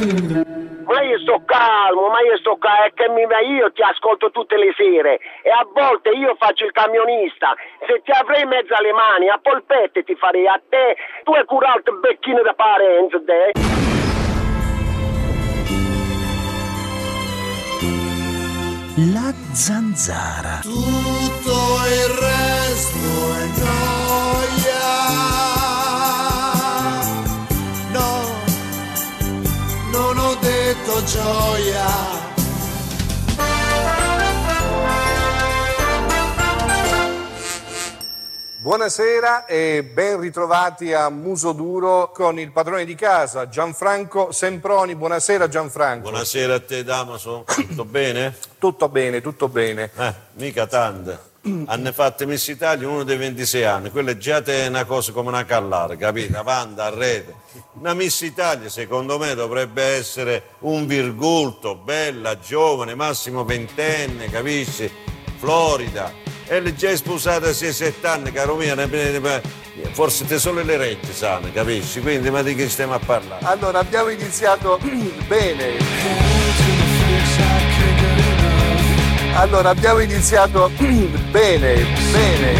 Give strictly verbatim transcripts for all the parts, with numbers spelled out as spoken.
Ma io sto calmo, ma io sto calmo, è che mi, io ti ascolto tutte le sere e a volte io faccio il camionista. Se ti avrei in mezzo alle mani, a polpette ti farei a te, tu hai curato il becchino da Parenzo, te. La zanzara. Tutto il resto è gioia. No, non ho detto gioia. Buonasera e ben ritrovati a Muso Duro con il padrone di casa Gianfranco Semproni. Buonasera Gianfranco. Buonasera a te Damaso, tutto bene? Tutto bene, tutto bene. Eh, mica tante. Hanno fatto Miss Italia uno dei ventisei anni, quella già è una cosa come una callare, capito? Avanti, a rete. Una Miss Italia secondo me dovrebbe essere un virgulto, bella, giovane, massimo ventenne, capisci? Florida. E lei già è sposata a sei sette anni, caro mio, forse te solo le rette sane, capisci? Quindi ma di che stiamo a parlare? Allora, abbiamo iniziato bene. Allora, abbiamo iniziato bene, bene.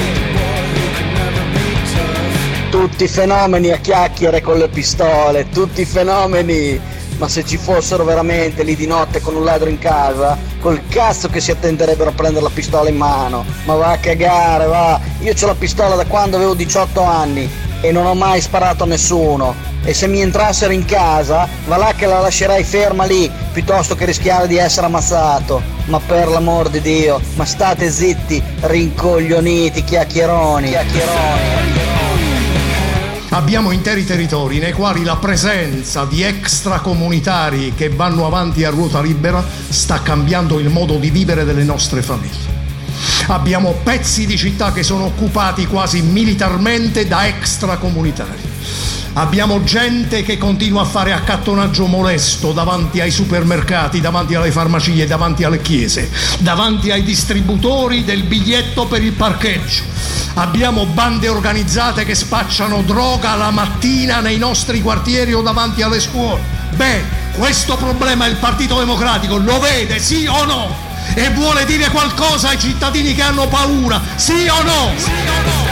Tutti fenomeni a chiacchiere con le pistole, tutti fenomeni. Ma se ci fossero veramente lì di notte con un ladro in casa, col cazzo che si attenderebbero a prendere la pistola in mano. Ma va a cagare, va. Io c'ho la pistola da quando avevo diciotto anni e non ho mai sparato a nessuno. E se mi entrassero in casa, va là che la lascerei ferma lì, piuttosto che rischiare di essere ammazzato. Ma per l'amor di Dio, ma state zitti, rincoglioniti, chiacchieroni, chiacchieroni. Abbiamo interi territori nei quali la presenza di extracomunitari che vanno avanti a ruota libera sta cambiando il modo di vivere delle nostre famiglie. Abbiamo pezzi di città che sono occupati quasi militarmente da extracomunitari. Abbiamo gente che continua a fare accattonaggio molesto davanti ai supermercati, davanti alle farmacie, davanti alle chiese, davanti ai distributori del biglietto per il parcheggio. Abbiamo bande organizzate che spacciano droga la mattina nei nostri quartieri o davanti alle scuole. Beh, questo problema il Partito Democratico lo vede, sì o no? E vuole dire qualcosa ai cittadini che hanno paura, sì o no? Sì o no?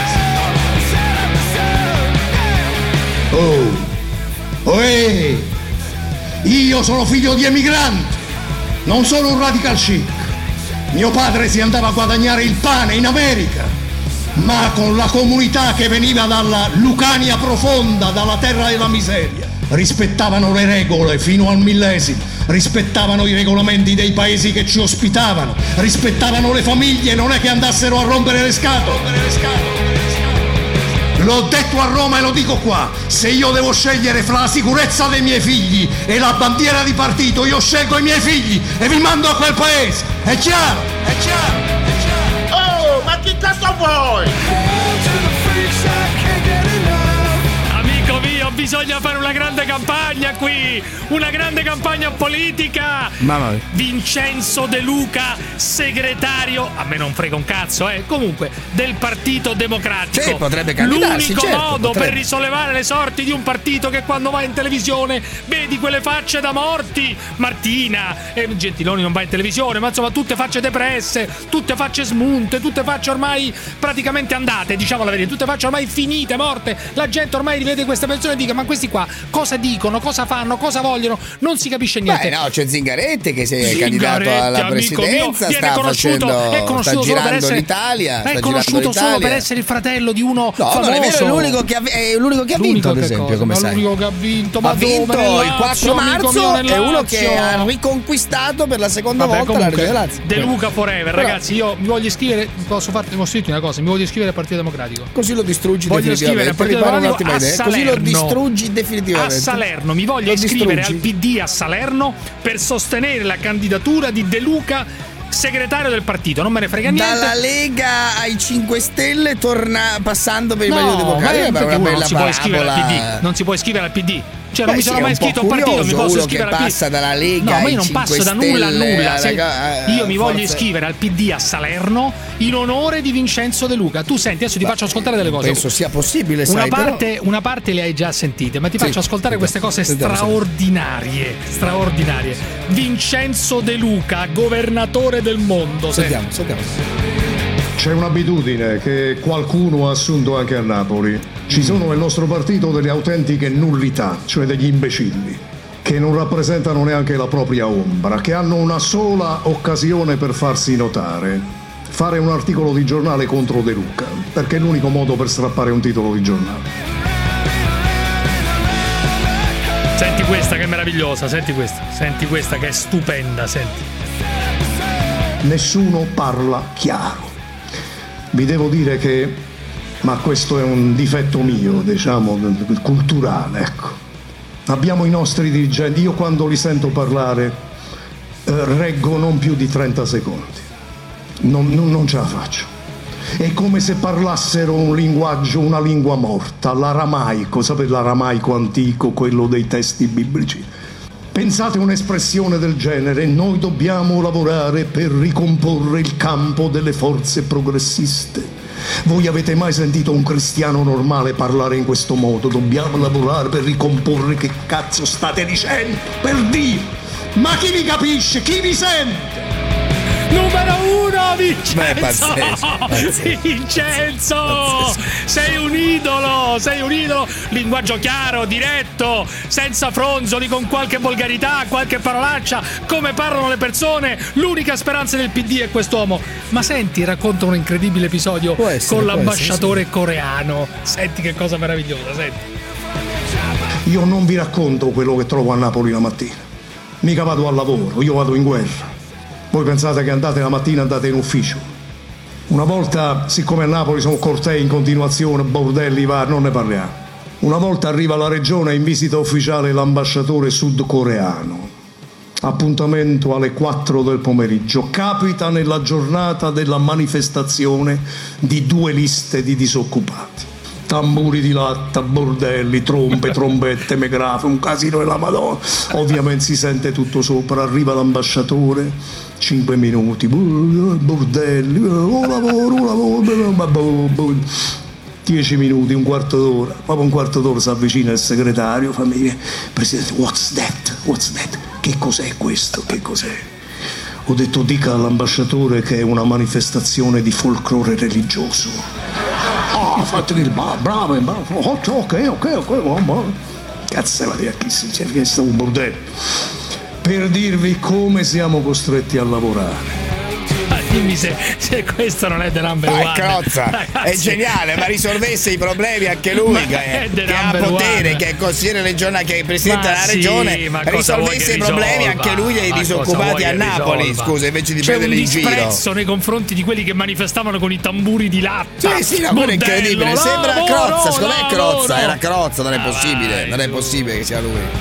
Oh, oh eh. Io sono figlio di emigranti, non sono un radical chic. Mio padre si andava a guadagnare il pane in America, ma con la comunità che veniva dalla Lucania profonda, dalla terra della miseria. Rispettavano le regole fino al millesimo, rispettavano i regolamenti dei paesi che ci ospitavano, rispettavano le famiglie, non è che andassero a rompere le scatole. L'ho detto a Roma e lo dico qua, se io devo scegliere fra la sicurezza dei miei figli e la bandiera di partito, io scelgo i miei figli e vi mando a quel paese, è chiaro? È chiaro? È chiaro? Oh, ma chi cazzo vuoi? Amico mio, bisogna fare una grande campagna qui, una grande campagna politica. Mamma mia. Vincenzo De Luca, segretario, a me non frega un cazzo, eh, comunque, del Partito Democratico. Sì, potrebbe candidarsi, L'unico certo, modo potrebbe. per risollevare le sorti di un partito che quando va in televisione vedi quelle facce da morti. Martina, eh, Gentiloni non va in televisione, ma insomma tutte facce depresse, tutte facce smunte, tutte facce ormai praticamente andate, diciamo la verità, tutte facce ormai finite, morte. La gente ormai rivede queste persone e dice: ma questi qua cosa dicono, cosa fanno, cosa vogliono? Non si capisce niente. Beh, no, c'è Zingaretti che si è Zingaretti, candidato alla amico presidenza, mio, sta facendo, è conosciuto sta solo girando per essere, l'Italia, è sta conosciuto girando solo l'Italia. per essere il fratello di uno No, famoso. non è vero, è l'unico che ha, è l'unico che ha vinto, ad esempio, come sai. L'unico che ha vinto, ma ha vinto dove? il quattro marzo, è uno che ha riconquistato per la seconda Vabbè, volta comunque, la Regione Lazio. De Luca forever, Però, ragazzi, io mi voglio iscrivere, posso farti posso dirti una cosa, mi voglio iscrivere al Partito Democratico. Così lo distruggi voglio iscrivere al definitivamente. Partito Mi pare Democratico a un'ottima idea. Così lo Salerno. distruggi definitivamente. A Salerno, mi voglio Lo iscrivere distruggi. al P D a Salerno per sostenere la candidatura di De Luca segretario del partito, non me ne frega niente. Dalla Lega ai cinque Stelle torna passando per il no, Partito Democratico, ma è una non bella si può iscrivere al P D, parabola. non si può iscrivere al P D. Cioè, non Beh, mi sono sì, mai è un po' iscritto a un partito, mi curioso posso uno iscrivere che al P D. passa dalla Lega No, ma ai io non cinque passo da nulla a Stelle nulla. Se alla- io mi voglio forse- iscrivere al P D a Salerno in onore di Vincenzo De Luca. Tu senti, adesso ti faccio ascoltare delle cose. Penso sia possibile, Una sai, parte, però... una parte le hai già sentite, ma ti Sì, faccio ascoltare queste cose sentiamo, straordinarie. Straordinarie. Vincenzo De Luca, governatore del mondo. Sentiamo, sentiamo. C'è un'abitudine che qualcuno ha assunto anche a Napoli. Ci sono nel nostro partito delle autentiche nullità, cioè degli imbecilli, che non rappresentano neanche la propria ombra, che hanno una sola occasione per farsi notare: fare un articolo di giornale contro De Luca, perché è l'unico modo per strappare un titolo di giornale. Senti questa che è meravigliosa, senti questa, senti questa che è stupenda, senti. Nessuno parla chiaro. Vi devo dire che, ma questo è un difetto mio, diciamo, culturale, ecco. Abbiamo i nostri dirigenti, io quando li sento parlare eh, reggo non più di trenta secondi. Non, non, non ce la faccio. È come se parlassero un linguaggio, una lingua morta, l'aramaico, sapete l'aramaico antico, quello dei testi biblici. Pensate un'espressione del genere: noi dobbiamo lavorare per ricomporre il campo delle forze progressiste. Voi avete mai sentito un cristiano normale parlare in questo modo? Dobbiamo lavorare per ricomporre. Che cazzo state dicendo? Per Dio! Ma chi vi capisce? Chi vi sente? Numero uno, Vincenzo! Beh, pazzesco, pazzesco. Vincenzo! Pazzesco. Sei un idolo, sei un idolo. Linguaggio chiaro, diretto, senza fronzoli, con qualche volgarità, qualche parolaccia, come parlano le persone. L'unica speranza del P D è quest'uomo. Ma senti, racconta un incredibile episodio Può essere, con può l'ambasciatore essere, coreano. Senti che cosa meravigliosa, senti. Io non vi racconto quello che trovo a Napoli la mattina. Mica vado al lavoro, io vado in guerra. Voi pensate che andate la mattina, andate in ufficio. Una volta, siccome a Napoli sono cortei in continuazione, bordelli vari, non ne parliamo. Una volta arriva alla regione in visita ufficiale l'ambasciatore sudcoreano. Appuntamento alle quattro del pomeriggio. Capita nella giornata della manifestazione di due liste di disoccupati. Tamburi di latta, bordelli, trombe, trombette, megrafe, un casino della Madonna. Ovviamente si sente tutto sopra. Arriva l'ambasciatore, cinque minuti, bordelli, un lavoro, un lavoro, dieci minuti, un quarto d'ora. Dopo un quarto d'ora si avvicina il segretario, fa dire: Presidente, what's that? What's that? Che cos'è questo? Che cos'è? Ho detto: dica all'ambasciatore che è una manifestazione di folklore religioso. Ah, fate il bravo, bravo, ok, ok, ok, cazzo, ma chi c'è che sta un bordello? Per dirvi come siamo costretti a lavorare. Dimmi se, se questo non è The Number Dai, One. Crozza, Ragazzi, è geniale, ma risolvesse i problemi anche lui, Ma che, è the che ha number potere, one. che è consigliere regionale, che è presidente Ma della sì, regione, ma cosa vuoi risolvesse che i problemi risolva? anche lui dei Ma cosa disoccupati vuoi a che Napoli, risolva? scusa, invece di C'è un prenderli in giro. disprezzo nei confronti di quelli che manifestavano con i tamburi di latta. Sì, sì, no, quello è Bordello, incredibile. Sembra lavoro, Crozza, secondo me è Crozza, lavoro. era Crozza, non è Ah, possibile, vai, non è tu. possibile che sia lui.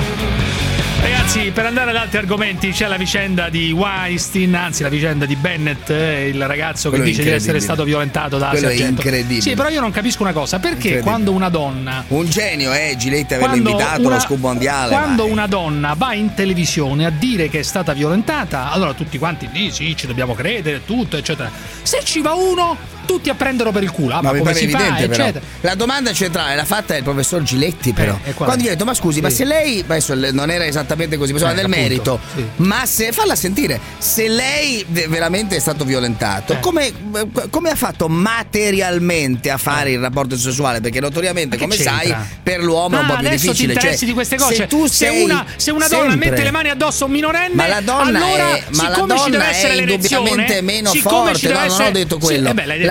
Ragazzi, per andare ad altri argomenti, c'è la vicenda di Weinstein, anzi la vicenda di Bennett, eh, il ragazzo che Quello è dice di essere incredibile. stato violentato da Quello è Sergento. incredibile. Sì, però io non capisco una cosa, perché Incredibile. quando una donna Un genio, eh, Giletti averlo quando invitato una- allo scoop mondiale. quando vai. una donna va in televisione a dire che è stata violentata, allora tutti quanti sì, sì, ci dobbiamo credere, tutto, eccetera. Se ci va uno, tutti a prenderlo per il culo. Ah, Ma ma mi come pare si fa, evidente, però. eccetera. La domanda centrale l'ha fatta il professor Giletti, però. Eh, e qual è? Quando gli ha detto: ma scusi, Sì. ma se lei. Adesso non era esattamente così, bisogna Eh, del appunto, merito. sì. Ma se. Falla sentire, se lei ve- veramente è stato violentato, Eh. come, come ha fatto materialmente a fare il rapporto sessuale? Perché notoriamente, Ma che come sai, c'entra? per l'uomo è un Ah, po' più adesso difficile. ti interessi Cioè, di queste cose. Se tu se sei una, se una donna sempre- mette le mani addosso a un minorenne, Ma la donna allora, è, ma la siccome ci deve donna essere è l'erezione, indubbiamente meno siccome forte. ci deve No, non essere- ho detto Sì, quello. eh beh, l'hai detto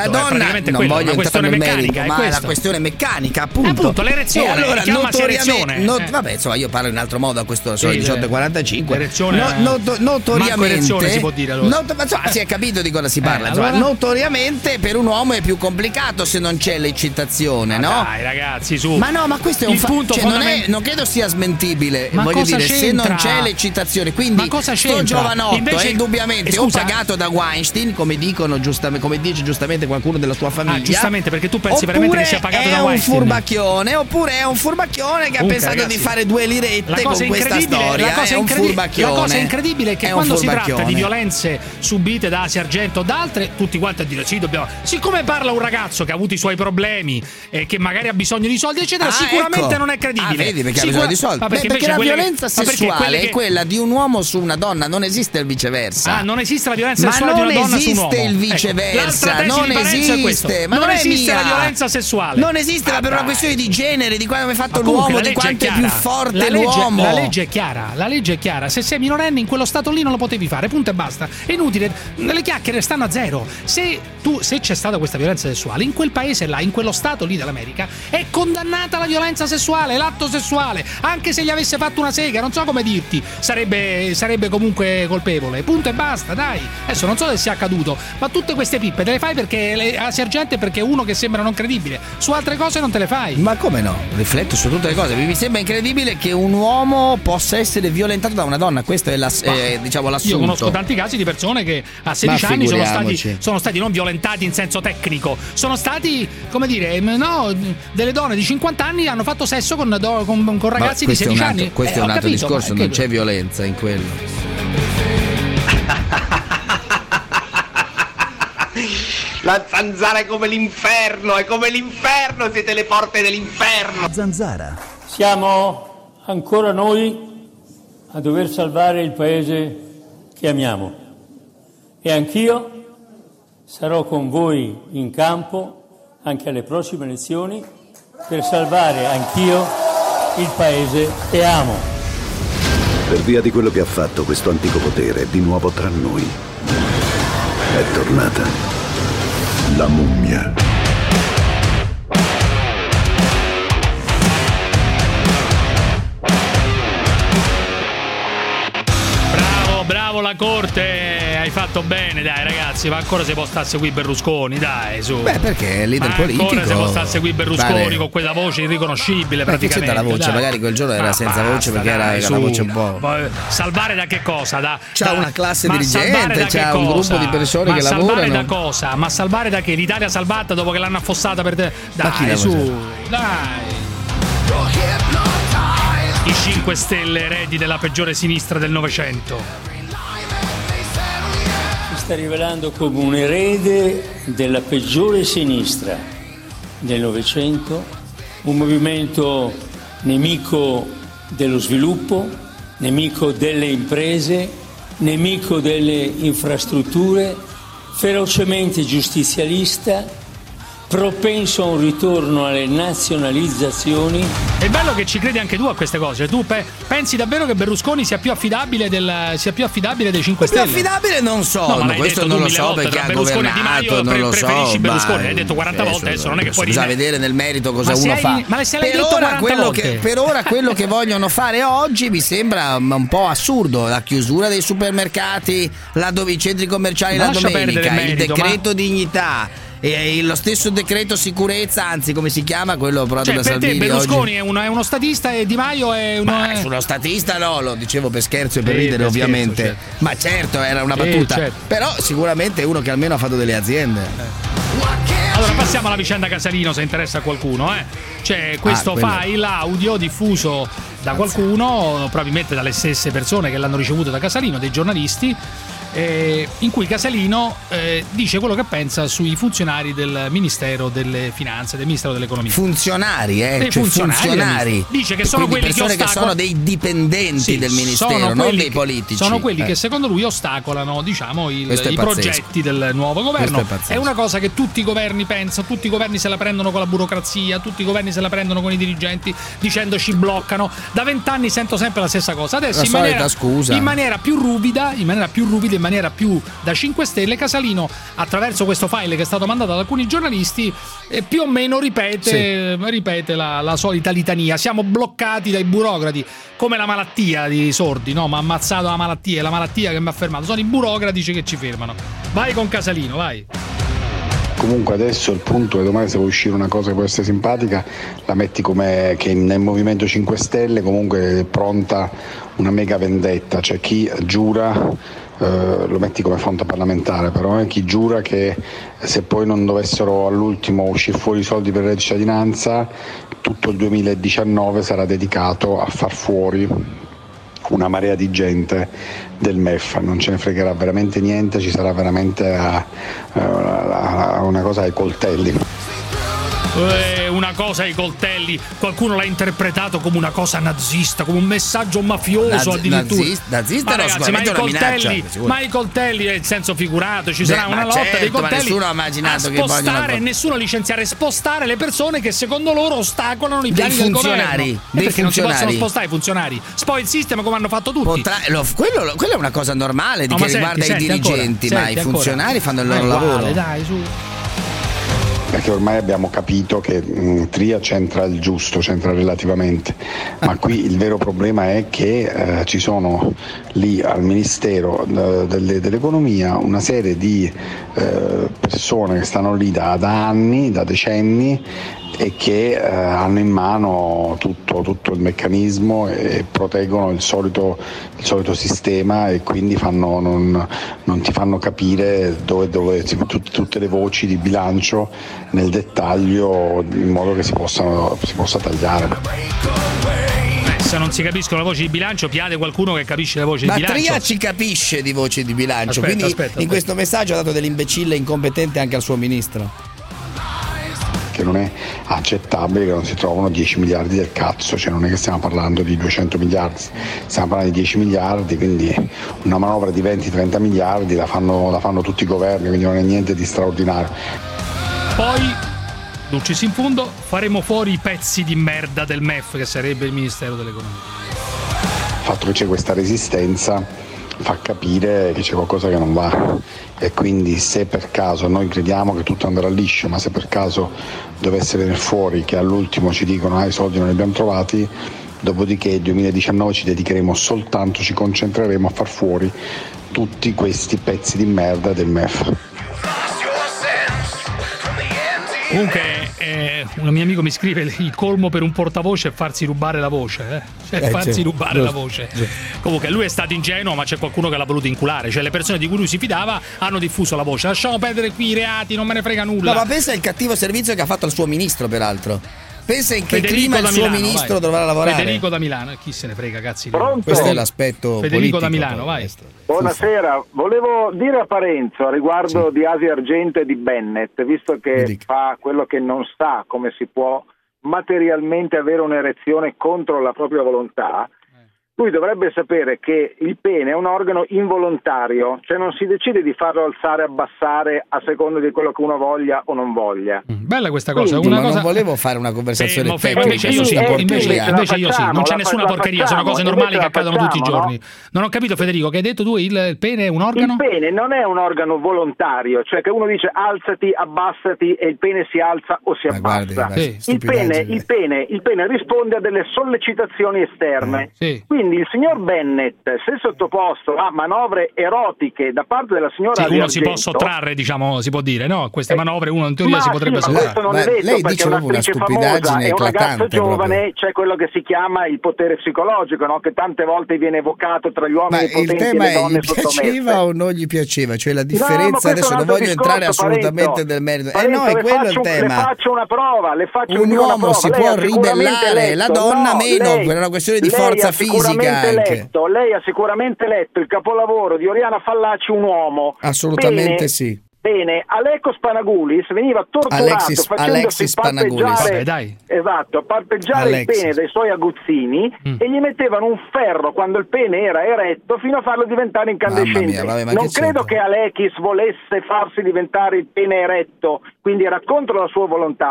la donna, non quello, voglio una questione entrare nel meccanica, merito, è ma è la questo. questione meccanica, appunto. Appunto, l'erezione, E allora, chiamasi notoriamente, erezione. not- Eh. vabbè, insomma, io parlo in altro modo a questo, sono Sì, le diciotto e quarantacinque. l'erezione, No, eh. noto- Manco notoriamente erezione si può dire, allora. not- ma insomma, si è capito di cosa si parla. Eh, insomma, allora? notoriamente per un uomo è più complicato se non c'è l'eccitazione, Ma no? dai, ragazzi, su. Ma no, ma questo è un Il fa- punto cioè, non, è, fondament- non credo sia smentibile. Ma voglio cosa dire, se non c'entra? c'è l'eccitazione, quindi Ma cosa sto c'entra? giovanotto Invece- è indubbiamente eh, o scusa? pagato da Weinstein, come dicono giustamente, come dice giustamente qualcuno della tua famiglia. Ah, giustamente, perché tu pensi oppure veramente che sia pagato è da un Weinstein? furbacchione, oppure è un furbacchione che ha Comunque, pensato ragazzi, di fare due La lirette con cosa questa incredibile, storia. la cosa è un incredi- furbacchione. la cosa incredibile è che È un quando si tratta furbacchione. di violenze subite da Asia Argento o da altre, tutti quanti a dire sì, dobbiamo. Siccome parla un ragazzo che ha avuto i suoi problemi e che magari ha bisogno di soldi, eccetera, Ah, sicuramente ecco. non è credibile. Ah, vedi perché Sicura- ha bisogno di soldi. Ma Beh, perché, perché invece la quelle che- violenza ma perché sessuale quelle che- è quella di un uomo su una donna, non esiste il viceversa. Ah, non esiste la violenza Ma sessuale non di una donna su un uomo. esiste il Ecco, viceversa, l'altra tesi non di Parenzo è questo. esiste, ma non, non è esiste mia. la violenza sessuale. Non esiste, ma Ah, per una dai. questione di genere, di quando è fatto Ma comunque l'uomo, la di legge quanto è, chiara. più forte la legge, l'uomo. La legge è chiara, la legge è chiara. Se sei minorenne in quello stato lì non lo potevi fare, punto e basta. È inutile, le chiacchiere stanno a zero. Se tu se c'è stata questa violenza sessuale in quel paese là, in quello stato lì dell'America, è condannata la violenza sessuale, l'atto sessuale, anche se gli avesse fatto una sega, non so come dirti, sarebbe sarebbe comunque colpevole. Punto e basta, dai. Adesso non so se sia accaduto, ma tutte queste pippe te le fai perché le Asia Argento, perché è uno che sembra non credibile. Su altre cose non te le fai. Ma come no? Rifletto su tutte le cose. Mi sembra incredibile che un uomo possa essere violentato da una donna. Questo è, la, eh, diciamo, l'assunto. Io conosco tanti casi di persone che a sedici Ma anni sono stati, figuriamoci. sono stati non violentati in senso tecnico, sono stati, come dire, no, delle donne di cinquanta anni hanno fatto sesso con, do- con, con ragazzi Ma di questo è sedici un altro, anni. questo Eh, è un ho altro capito, discorso, ma non che- c'è violenza in quello. La zanzara è come l'inferno, è come l'inferno, siete le porte dell'inferno. Zanzara. Siamo ancora noi a dover salvare il paese che amiamo e anch'io sarò con voi in campo anche alle prossime elezioni per salvare anch'io il paese che amo. Per via di quello che ha fatto questo antico potere è di nuovo tra noi. È tornata la mummia. Bravo, bravo la corte, hai fatto bene, dai ragazzi, ma ancora si può stare a seguire Berlusconi, dai, su. Beh, perché è il leader ma politico. ancora si può stare a seguire Berlusconi Vale. con quella voce irriconoscibile, Ma che praticamente. c'entra la voce? dai. Magari quel giorno era Ma senza basta, voce perché era dai, era su. una voce un po'. Ma salvare da che cosa? Da, C'ha da- una classe ma dirigente, salvare da c'ha che un cosa? gruppo di persone ma che salvare lavorano. da cosa? Ma salvare da che? L'Italia salvata dopo che l'hanno affossata per te. Ma chi Dai, l'ha su, salvata? dai. I cinque Stelle eredi della peggiore sinistra del Novecento. Si sta rivelando come un erede della peggiore sinistra del Novecento, un movimento nemico dello sviluppo, nemico delle imprese, nemico delle infrastrutture, ferocemente giustizialista, propenso a un ritorno alle nazionalizzazioni. È bello che ci credi anche tu a queste cose. Tu pe- pensi davvero che Berlusconi sia più affidabile del, sia più affidabile dei cinque Più Stelle? affidabile non so, No, ma l'hai questo detto non tu lo mille so volte, perché tra ha Berlusconi e Di Maio governato, non pre- lo so. preferisci Berlusconi, ma- l'hai detto quaranta adesso, volte, adesso non è che puoi bisogna dire. vedere nel merito cosa Ma se uno hai- fa. ma se l'hai per, detto ora quaranta quello volte. che, per ora quello che vogliono fare oggi mi sembra un po' assurdo, la chiusura dei supermercati laddove i centri commerciali Ma la lascia perdere domenica, il il merito, decreto dignità e lo stesso decreto sicurezza, anzi come si chiama quello approvato Cioè, da per te Salvini Berlusconi oggi. è uno, è uno statista e Di Maio è uno. Ma è- sullo statista no, lo dicevo per scherzo e per Sì, ridere per ovviamente, scherzo, certo. ma certo era una Sì, battuta, certo. però sicuramente è uno che almeno ha fatto delle aziende. Allora passiamo alla vicenda Casalino, se interessa a qualcuno, eh. C'è questo Ah, quello. file audio diffuso da qualcuno, probabilmente dalle stesse persone che l'hanno ricevuto da Casalino, dei giornalisti, eh, in cui Casalino eh, dice quello che pensa sui funzionari del Ministero delle Finanze, del Ministero dell'Economia. Funzionari, eh, Dei cioè funzionari, funzionari. dice che sono Quindi quelli che persone che ostacolano- sono dei dipendenti Sì, del Ministero, sono non quelli dei che- politici. Sono quelli Eh. che secondo lui ostacolano, diciamo, il- Questo è i pazzesco. progetti del nuovo governo. Questo è pazzesco. È una cosa che tutti i governi pensano, tutti i governi se la prendono con la burocrazia, tutti i governi se la prendono con i dirigenti dicendo ci bloccano. Da vent'anni sento sempre la stessa cosa. Adesso La in maniera, solita scusa. in maniera più ruvida, in maniera più ruvida, in maniera più da cinque Stelle, Casalino, attraverso questo file che è stato mandato ad alcuni giornalisti, eh, più o meno ripete, sì. ripete la, la solita litania. Siamo bloccati dai burocrati, come la malattia di Sordi, no? Mi ha ammazzato la malattia, è la malattia che mi ha fermato. Sono i burocrati che ci fermano. Vai con Casalino, vai. Comunque adesso il punto è domani se può uscire una cosa che può essere simpatica, la metti come che nel Movimento cinque Stelle comunque è pronta una mega vendetta, cioè chi giura, eh, lo metti come fonte parlamentare però, eh, chi giura che se poi non dovessero all'ultimo uscire fuori i soldi per la cittadinanza, tutto il duemiladiciannove sarà dedicato a far fuori una marea di gente del M E F, non ce ne fregherà veramente niente, ci sarà veramente uh, uh, una cosa ai coltelli. Eh, una cosa ai coltelli, qualcuno l'ha interpretato come una cosa nazista, come un messaggio mafioso. Nazi, addirittura nazista, nazista ma no, ragazzi, ma i coltelli, minaccia, ma i coltelli nel senso figurato, ci sarà Beh, una lotta certo, dei coltelli, ma nessuno ha immaginato a che spostare, vogliono... nessuno licenziare, spostare le persone che secondo loro ostacolano i piani dei del funzionari, governo. dei perché funzionari. non si possono spostare i funzionari, spoil system come hanno fatto tutti. Potrà, lo, quello, quello è una cosa normale di no, che senti, riguarda senti, i dirigenti, ancora, ma senti, i funzionari ancora. fanno il Ma loro è uguale, lavoro. dai, su. Perché ormai abbiamo capito che mh, Tria c'entra il giusto, c'entra relativamente, ma qui il vero problema è che eh, ci sono lì al Ministero eh, delle, dell'Economia una serie di eh, persone che stanno lì da, da anni, da decenni e che eh, hanno in mano tutto, tutto il meccanismo e proteggono il solito, il solito sistema e quindi fanno, non, non ti fanno capire dove, dove tut, tutte le voci di bilancio nel dettaglio in modo che si, possano, si possa tagliare. Beh, se non si capiscono le voci di bilancio, chiede qualcuno che capisce le voci Ma di bilancio. Tria ci capisce di voci di bilancio, Aspetta, quindi aspetta, in aspetta. questo messaggio ha dato dell'imbecille incompetente anche al suo ministro. Che non è accettabile che non si trovano dieci miliardi del cazzo, cioè non è che stiamo parlando di duecento miliardi, stiamo parlando di dieci miliardi, quindi una manovra di venti trenta miliardi la fanno, la fanno tutti i governi, quindi non è niente di straordinario. Poi, Dulcis in fondo, faremo fuori i pezzi di merda del M E F, che sarebbe il Ministero dell'Economia. Il fatto che c'è questa resistenza fa capire che c'è qualcosa che non va e quindi se per caso noi crediamo che tutto andrà liscio, ma se per caso dovesse venire fuori che all'ultimo ci dicono ah i soldi non li abbiamo trovati, dopodiché il duemiladiciannove ci dedicheremo soltanto, ci concentreremo a far fuori tutti questi pezzi di merda del M E F. Comunque, eh, un mio amico mi scrive: il colmo per un portavoce è farsi rubare la voce, eh? Cioè, Eh, farsi sì, rubare giusto, la voce. giusto. Comunque, lui è stato ingenuo, ma c'è qualcuno che l'ha voluto inculare. Cioè, le persone di cui lui si fidava hanno diffuso la voce. Lasciamo perdere qui i reati, non me ne frega nulla. No, ma pensa al cattivo servizio che ha fatto al suo ministro, peraltro. Pensa in che Federico clima il da suo Milano, ministro vai. dovrà lavorare. Federico da Milano, chi se ne frega, cazzi. Pronto? Questo è l'aspetto Federico politico, da Milano, poi, vai. questo. Buonasera, volevo dire a Parenzo a riguardo Sì. di Asia Argento e di Bennett, visto Mi che dica. fa quello che non sa come si può materialmente avere un'erezione contro la propria volontà, lui dovrebbe sapere che il pene è un organo involontario, cioè non si decide di farlo alzare e abbassare a seconda di quello che uno voglia o non voglia. Mm, Bella questa cosa. Quindi, una Ma cosa... non volevo fare una conversazione Fermo, fermo, tecnica invece io sì, su eh, invece, sì, invece la io sì, facciamo, non c'è la nessuna fa- la porcheria, sono cose facciamo, normali che invece la accadono tutti i facciamo, giorni. Non ho capito, Federico, che hai detto tu, il, il pene è un organo? Il pene non è un organo volontario, cioè che uno dice alzati, abbassati e il pene si alza o si Ma guardi, abbassa. guardi, Sì. Il pene, stupidaggine. il, pene, il pene risponde a delle sollecitazioni esterne. Sì. Quindi il signor Bennett, se sottoposto a manovre erotiche da parte della signora Sì, Asia uno si può Argento, sottrarre, diciamo, si può dire, no? Queste Eh, manovre uno in teoria ma si potrebbe sì, ma sottrarre. questo non Ma è detto lei perché dice proprio una un'attrice stupidaggine famosa e un ragazzo eclatante, giovane proprio. c'è quello che si chiama il potere psicologico, no? Che tante volte viene evocato tra gli Ma uomini il potenti tema e le è donne gli piaceva sottomesse. o non gli piaceva? Cioè la No, ma differenza, questo è adesso un non altro voglio entrare discorso, assolutamente Parenzo. nel merito. Eh Parenzo, no, è le quello faccio, il tema. Le faccio una prova, le faccio Un una uomo prova. si Lei può ha sicuramente ribellare, la letto, donna no, meno, lei- per una questione di lei forza ha fisica sicuramente anche. letto, lei ha sicuramente letto il capolavoro di Oriana Fallaci, Un uomo. Assolutamente Bene, sì. Bene, Alekos Spanagulis veniva torturato Alexis- facendosi Alexis Spanagulis. palpeggiare, Vabbè, dai. esatto, palpeggiare Alexis. il pene dai suoi aguzzini Mm. e gli mettevano un ferro quando il pene era eretto fino a farlo diventare incandescente. Mamma mia, vabbè, ma non che credo c'entra? che Alexis volesse farsi diventare il pene eretto, quindi era contro la sua volontà.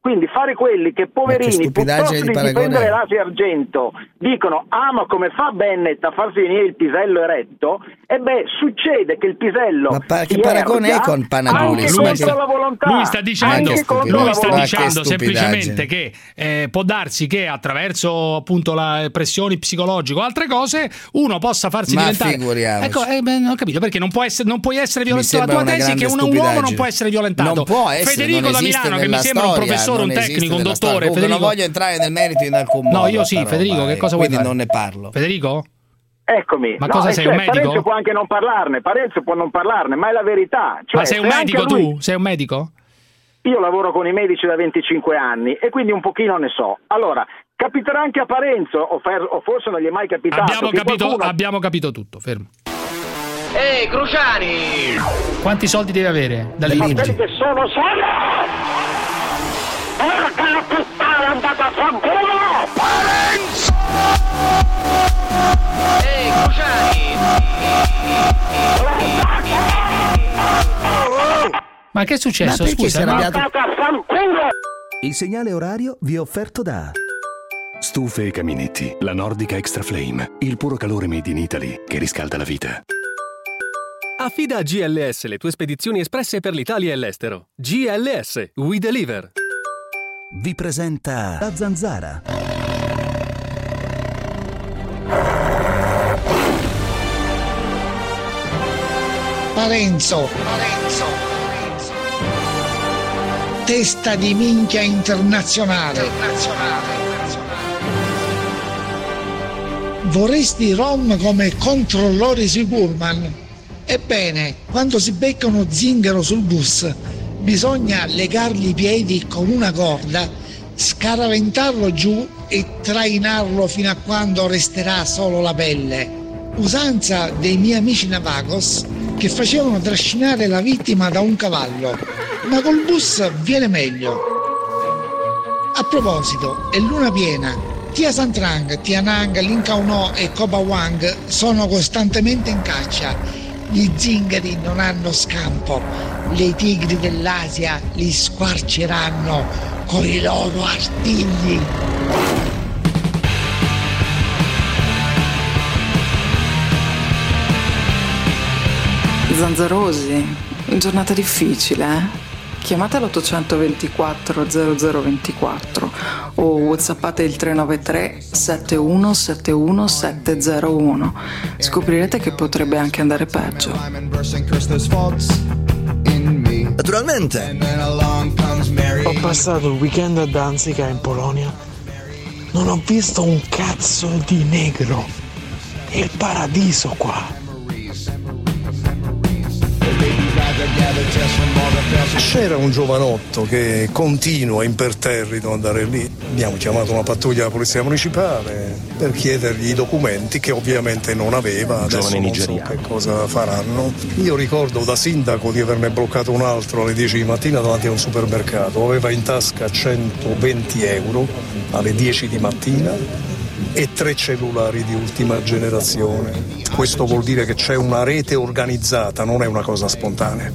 Quindi fare quelli che poverini, piuttosto di difendere l'Asi Argento, dicono ah ma come fa Bennett a farsi venire il pisello eretto, e beh succede che il pisello ma pa- che paragone è con Panagulis? Anche contro la volontà, lui sta dicendo, lui sta dicendo semplicemente che eh, può darsi che attraverso appunto la pressioni psicologiche o altre cose uno possa farsi ma diventare figuriamoci. Ecco, eh, beh, non ho capito perché non può essere, non puoi essere violentato. La tua tesi è che un uomo non può essere violentato. Non può essere, Federico non da Milano che mi sembra un professore, un tecnico, un dottore. Federico... Non voglio entrare nel merito in alcun modo. No, io sì, Federico, roba, che cosa vuoi quindi fare? non ne parlo. Federico? Eccomi. Ma no, cosa sei, cioè, un medico? Parenzo può anche non parlarne, Parenzo può non parlarne, ma è la verità. Cioè, ma sei un medico lui... tu? Sei un medico? Io lavoro con i medici da venticinque anni e quindi un pochino ne so. Allora, capiterà anche a Parenzo, o, fer- o forse non gli è mai capitato. Abbiamo capito, qualcuno... abbiamo capito tutto, fermo. Ehi, Cruciani! Quanti soldi devi avere dall'I N P? che sono solo! Porca la puttana, è andata a fanculo! Parenzo! Ehi, Cruciani! Ma che è successo? Ma perché Scusa, si è no? arrabbiato? Il segnale orario vi è offerto da Stufe e Caminetti, la Nordica Extra Flame, il puro calore made in Italy che riscalda la vita. Affida a G L S le tue spedizioni espresse per l'Italia e l'estero. G L S, we deliver. Vi presenta La Zanzara. Parenzo, Parenzo, testa di minchia internazionale. internazionale. Vorresti rom come controllori sui pullman? Ebbene, quando si becca uno zingaro sul bus, bisogna legargli i piedi con una corda, scaraventarlo giù e trainarlo fino a quando resterà solo la pelle. Usanza dei miei amici Navagos che facevano trascinare la vittima da un cavallo, ma col bus viene meglio. A proposito, è luna piena. Tia Santrang, Tia Nang, Linkauno e Koba Wang sono costantemente in caccia. Gli zingari non hanno scampo. Le tigri dell'Asia li squarceranno con i loro artigli. Zanzarosi, giornata difficile, eh? Chiamate l'ottocentoventiquattro zero zero ventiquattro o whatsappate il tre nove tre sette uno sette uno sette zero uno. Scoprirete che potrebbe anche andare peggio. Naturalmente. Ho passato il weekend a Danzica in Polonia. Non ho visto un cazzo di negro. È il paradiso qua. C'era un giovanotto che continua imperterrito ad andare lì. Abbiamo chiamato una pattuglia della polizia municipale per chiedergli i documenti che ovviamente non aveva. Adesso non so che cosa faranno. Io ricordo da sindaco di averne bloccato un altro alle dieci di mattina davanti a un supermercato. Aveva in tasca centoventi euro alle dieci di mattina e tre cellulari di ultima generazione. Questo vuol dire che c'è una rete organizzata, non è una cosa spontanea.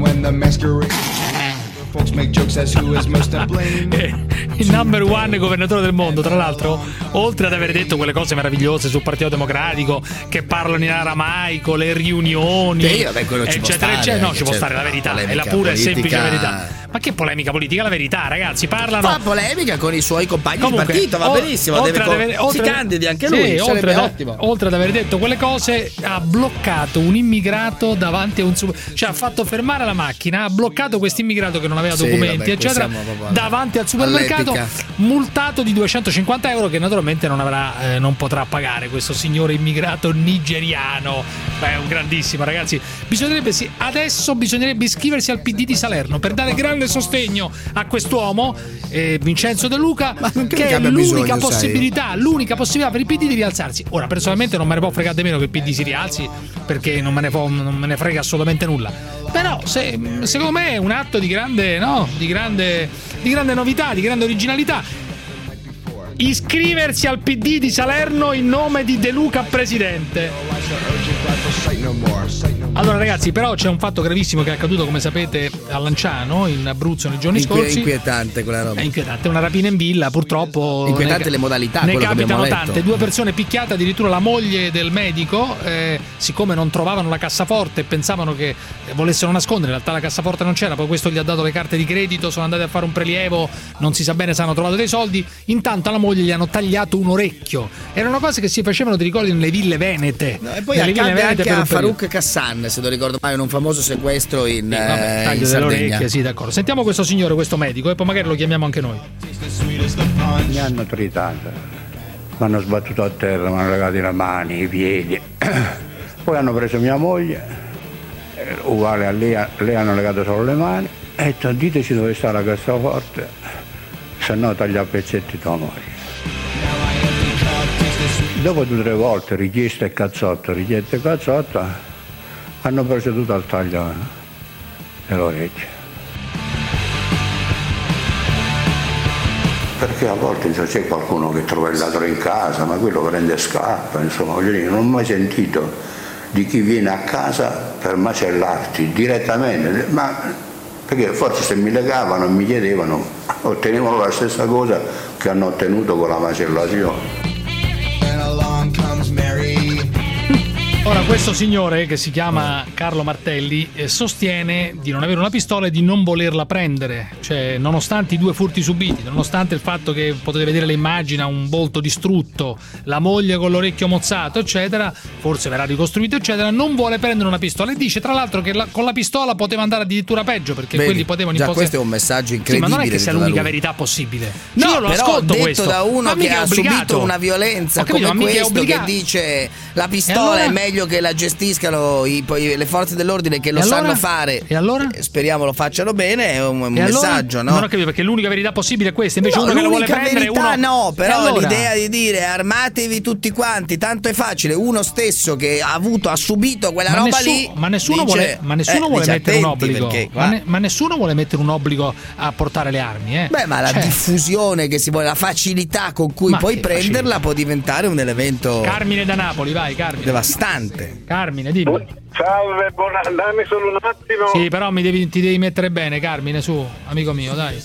Il number one governatore del mondo, tra l'altro, oltre ad aver detto quelle cose meravigliose sul Partito Democratico, che parlano in aramaico, le riunioni, Sì, vabbè, quello ci può eccetera, stare, eccetera. No, ci può certo, stare la verità, è la polemica pura e semplice politica. verità. Ma che polemica politica? La verità, ragazzi, parlano. Fa polemica con i suoi compagni Comunque, di partito, va o- benissimo. oltre Deve ad co- avere- oltre- si candidi anche sì, lui, oltre, sarebbe ad, ottimo. oltre ad aver detto quelle cose, ha bloccato un immigrato davanti a un super, cioè ha fatto fermare la macchina, ha bloccato questo immigrato che non aveva Sì, documenti, vabbè, qui eccetera, siamo proprio davanti al supermercato, all'epica. multato di duecentocinquanta euro che naturalmente non avrà, eh, non potrà pagare questo signore immigrato nigeriano. Beh, è un grandissimo, ragazzi. Bisognerebbe sì, adesso bisognerebbe iscriversi al P D di Salerno per dare grande sostegno a quest'uomo, eh, Vincenzo De Luca, credo che che è abbia l'unica bisogno, sai. possibilità, l'unica possibilità per il P D di rialzarsi. Ora, personalmente non me ne può fregare di meno che il P D si rialzi, perché non me ne, può, non me ne frega assolutamente nulla. Però se, secondo me è un atto di grande, no, di grande, di grande novità, di grande originalità. Iscriversi al P D di Salerno in nome di De Luca presidente. Allora ragazzi, però c'è un fatto gravissimo che è accaduto, come sapete, a Lanciano, in Abruzzo, nei giorni Inque- scorsi. Inquietante quella roba. È inquietante, una rapina in villa, purtroppo. Inquietante ne, le modalità, ne quello che capitano abbiamo letto. tante. Due persone picchiate, addirittura la moglie del medico, eh, siccome non trovavano la cassaforte e pensavano che volessero nascondere, in realtà la cassaforte non c'era, poi questo gli ha dato le carte di credito, sono andati a fare un prelievo, non si sa bene se hanno trovato dei soldi. Intanto alla moglie gli hanno tagliato un orecchio. Era una cosa che si facevano, ti ricordi, nelle ville venete. No, e poi nelle accade anche per a un periodo. Farouk Kassan, se non ricordo mai, in un famoso sequestro in, Sì, vabbè, eh, taglio in delle Sardegna. orecchie, sì, d'accordo. Sentiamo questo signore, questo medico, e poi magari lo chiamiamo anche noi. Mi hanno tritato, mi hanno sbattuto a terra, mi hanno legato le mani, i piedi. Poi hanno preso mia moglie, eh, uguale a lei, a lei hanno legato solo le mani, e ho detto diteci dove sta la cassaforte, se no taglio a pezzetti tua moglie. Dopo due o tre volte richiesta e cazzotto, richiesta e cazzotto, hanno preso tutto al taglio dell'orecchio. Perché a volte insomma, c'è qualcuno che trova il ladro in casa, ma quello prende e scappa, insomma, voglio dire, non ho mai sentito di chi viene a casa per macellarti direttamente, ma perché forse se mi legavano e mi chiedevano ottenevano la stessa cosa che hanno ottenuto con la macellazione. Ora, questo signore che si chiama Carlo Martelli eh, sostiene di non avere una pistola e di non volerla prendere, cioè nonostante i due furti subiti, nonostante il fatto che potete vedere le immagini, ha un volto distrutto, la moglie con l'orecchio mozzato eccetera, forse verrà ricostruito eccetera, non vuole prendere una pistola e dice tra l'altro che la, con la pistola poteva andare addirittura peggio, perché Vedi, quelli potevano già impossessere. questo è un messaggio Sì, incredibile. ma non è che sia da l'unica lui. verità possibile. No, Io lo però ascolto detto questo da uno ma che mica è ha obbligato. subito una violenza Ho capito, come ma mica è questo, che obbligato. dice la pistola E allora? è meglio che la gestiscano i, poi le forze dell'ordine che lo E allora? sanno fare. E allora? Eh, Speriamo lo facciano bene, è un, un E allora? messaggio, no? Non ho capito, perché l'unica verità possibile è questa, invece No, uno che la vuole l'unica prendere verità uno no, però E allora? l'idea di dire armatevi tutti quanti, tanto è facile, uno stesso che ha avuto, ha subito quella ma roba nessuno, lì. ma nessuno dice, vuole, ma nessuno eh, vuole dice mettere un attenti, obbligo. perché qua- Ma, ne- ma nessuno vuole mettere un obbligo a portare le armi, eh. Beh, ma la Cioè, diffusione che si vuole, la facilità con cui Ma puoi che prenderla facilità? può diventare un elemento Carmine da Napoli, vai, Carmine. devastante. Carmine, dimmi. Salve, buona... dammi solo un attimo. Sì, però mi devi, ti devi mettere bene, Carmine, su, amico mio, dai.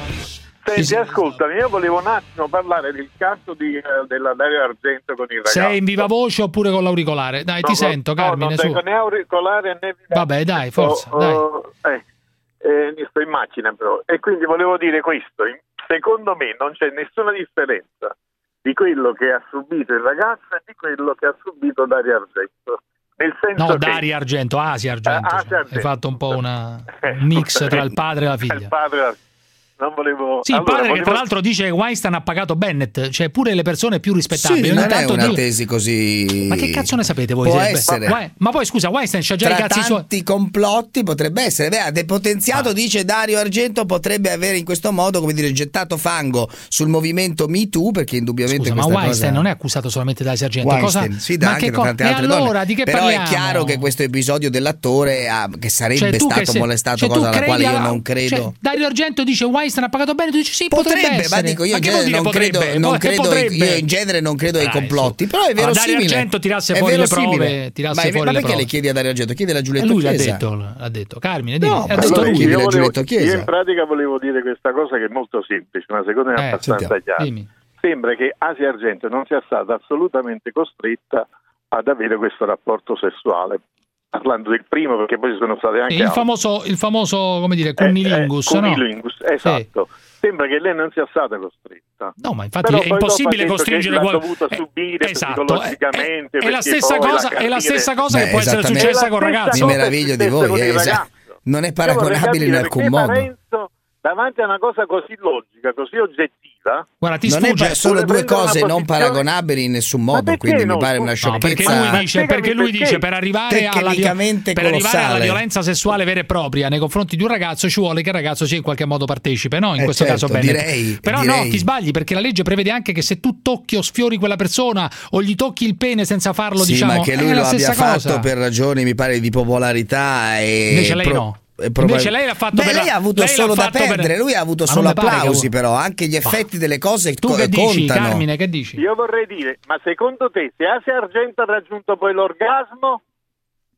Senti, Sì. ascoltami, io volevo un attimo parlare del caso di, eh, della Dario Argento con il ragazzo. Sei in viva voce oppure con l'auricolare? Dai, No, ti no, sento, no, Carmine, non su. tengo né auricolare né viva. Vabbè, dai, forza, Oh, dai. oh, eh, eh, mi sto in macchina però. E quindi volevo dire questo, secondo me non c'è nessuna differenza di quello che ha subito il ragazzo e di quello che ha subito Dario Argento. Nel senso No, che... Dario Argento, Asia Argento. Eh, Asia cioè. Argento. Hai fatto un po' una, un mix tra il padre e la Il figlia. padre, non volevo... Sì, il allora, padre volevo... che tra l'altro dice che Weinstein ha pagato Bennett, cioè pure le persone più rispettabili. Sì, Ogni non è tanto una di- tesi così. Ma che cazzo ne sapete voi? Può Se- essere. Ma, ma poi scusa, Weinstein c'ha già Tra i cazzi suoi. tanti complotti potrebbe essere. Beh, ha depotenziato, Ah. dice Dario Argento, potrebbe avere in questo modo, come dire, gettato fango sul movimento Me Too, perché indubbiamente Scusa, ma questa Weinstein cosa... non è accusato solamente da Argento. Weinstein, Cosa... sì, da ma anche che da co- tante e altre allora donne. di che Però parliamo? è chiaro che questo episodio dell'attore ah, che sarebbe Cioè, tu stato che se- molestato, cioè, tu cosa alla credi quale io alla- non credo. Cioè, Dario Argento dice Weinstein ha pagato bene, tu dici sì, potrebbe, Potrebbe, essere. ma dico io in che vuol genere dire non credo, potrebbe? non Poi- credo potrebbe? io in genere non credo ai Dai, complotti, su. però è Allora, verosimile. Dario Argento tirasse È fuori le verosimile. prove, tirasse ma, è- fuori ma le perché prove. le chiedi a Dario Argento? Chiedi a Giulietto E lui Chiesa. l'ha detto, l'ha detto. Carmine, dimmi. No, ha ma detto allora lui. chiedi io, a volevo, Giulietto Chiesa. io in pratica volevo dire questa cosa che è molto semplice, ma secondo me è Eh, abbastanza sentiamo, chiara. dimmi. Sembra che Asia Argento non sia stata assolutamente costretta ad avere questo rapporto sessuale. Parlando del primo, perché poi ci sono state anche Il altri. famoso, il famoso, come dire, cunnilingus, Eh, eh, no? cunnilingus, esatto. Sembra che lei non sia stata costretta. No, ma infatti Però è poi impossibile dopo ha detto costringere che l'ha qualcuno. dovuta subire esatto, psicologicamente. è, è la perché stessa poi cosa, la è la capire- stessa cosa Beh, che può essere esattamente. successa È la con stessa ragazzi. Mi cosa meraviglio di che voi, successe eh, con il esatto. ragazzo. Non è Io vorrei paragonabile in capire alcun perché modo. Parenzo, davanti a una cosa così logica, così oggettiva, Guarda, ti Non è sfugge. pa- sono vuole due prendere una cose non posizione- paragonabili in nessun modo, perché quindi no? mi pare una No, perché sciocchezza. lui dice, perché lui perché? dice per arrivare, alla, vi- Tecnicamente per arrivare alla colossale. violenza sessuale vera e propria nei confronti di un ragazzo ci vuole che il ragazzo sia in qualche modo partecipe, no? In Eh, questo certo, caso bene. direi, Però direi. no, ti sbagli, perché la legge prevede anche che se tu tocchi o sfiori quella persona o gli tocchi il pene senza farlo, Sì, diciamo, ma che è lui la lo abbia stessa cosa. fatto per ragioni, mi pare, di popolarità e Invece lei pro- no. e probab- Invece lei l'ha fatto Beh, per lei la- ha avuto lei l'ha solo da fatto per- perdere, lui ha avuto Ma solo non mi pare che- applausi, però anche gli effetti delle cose Tu co- che dici, contano. Carmine, che dici? io vorrei dire, ma secondo te se Asia Argento ha raggiunto poi l'orgasmo,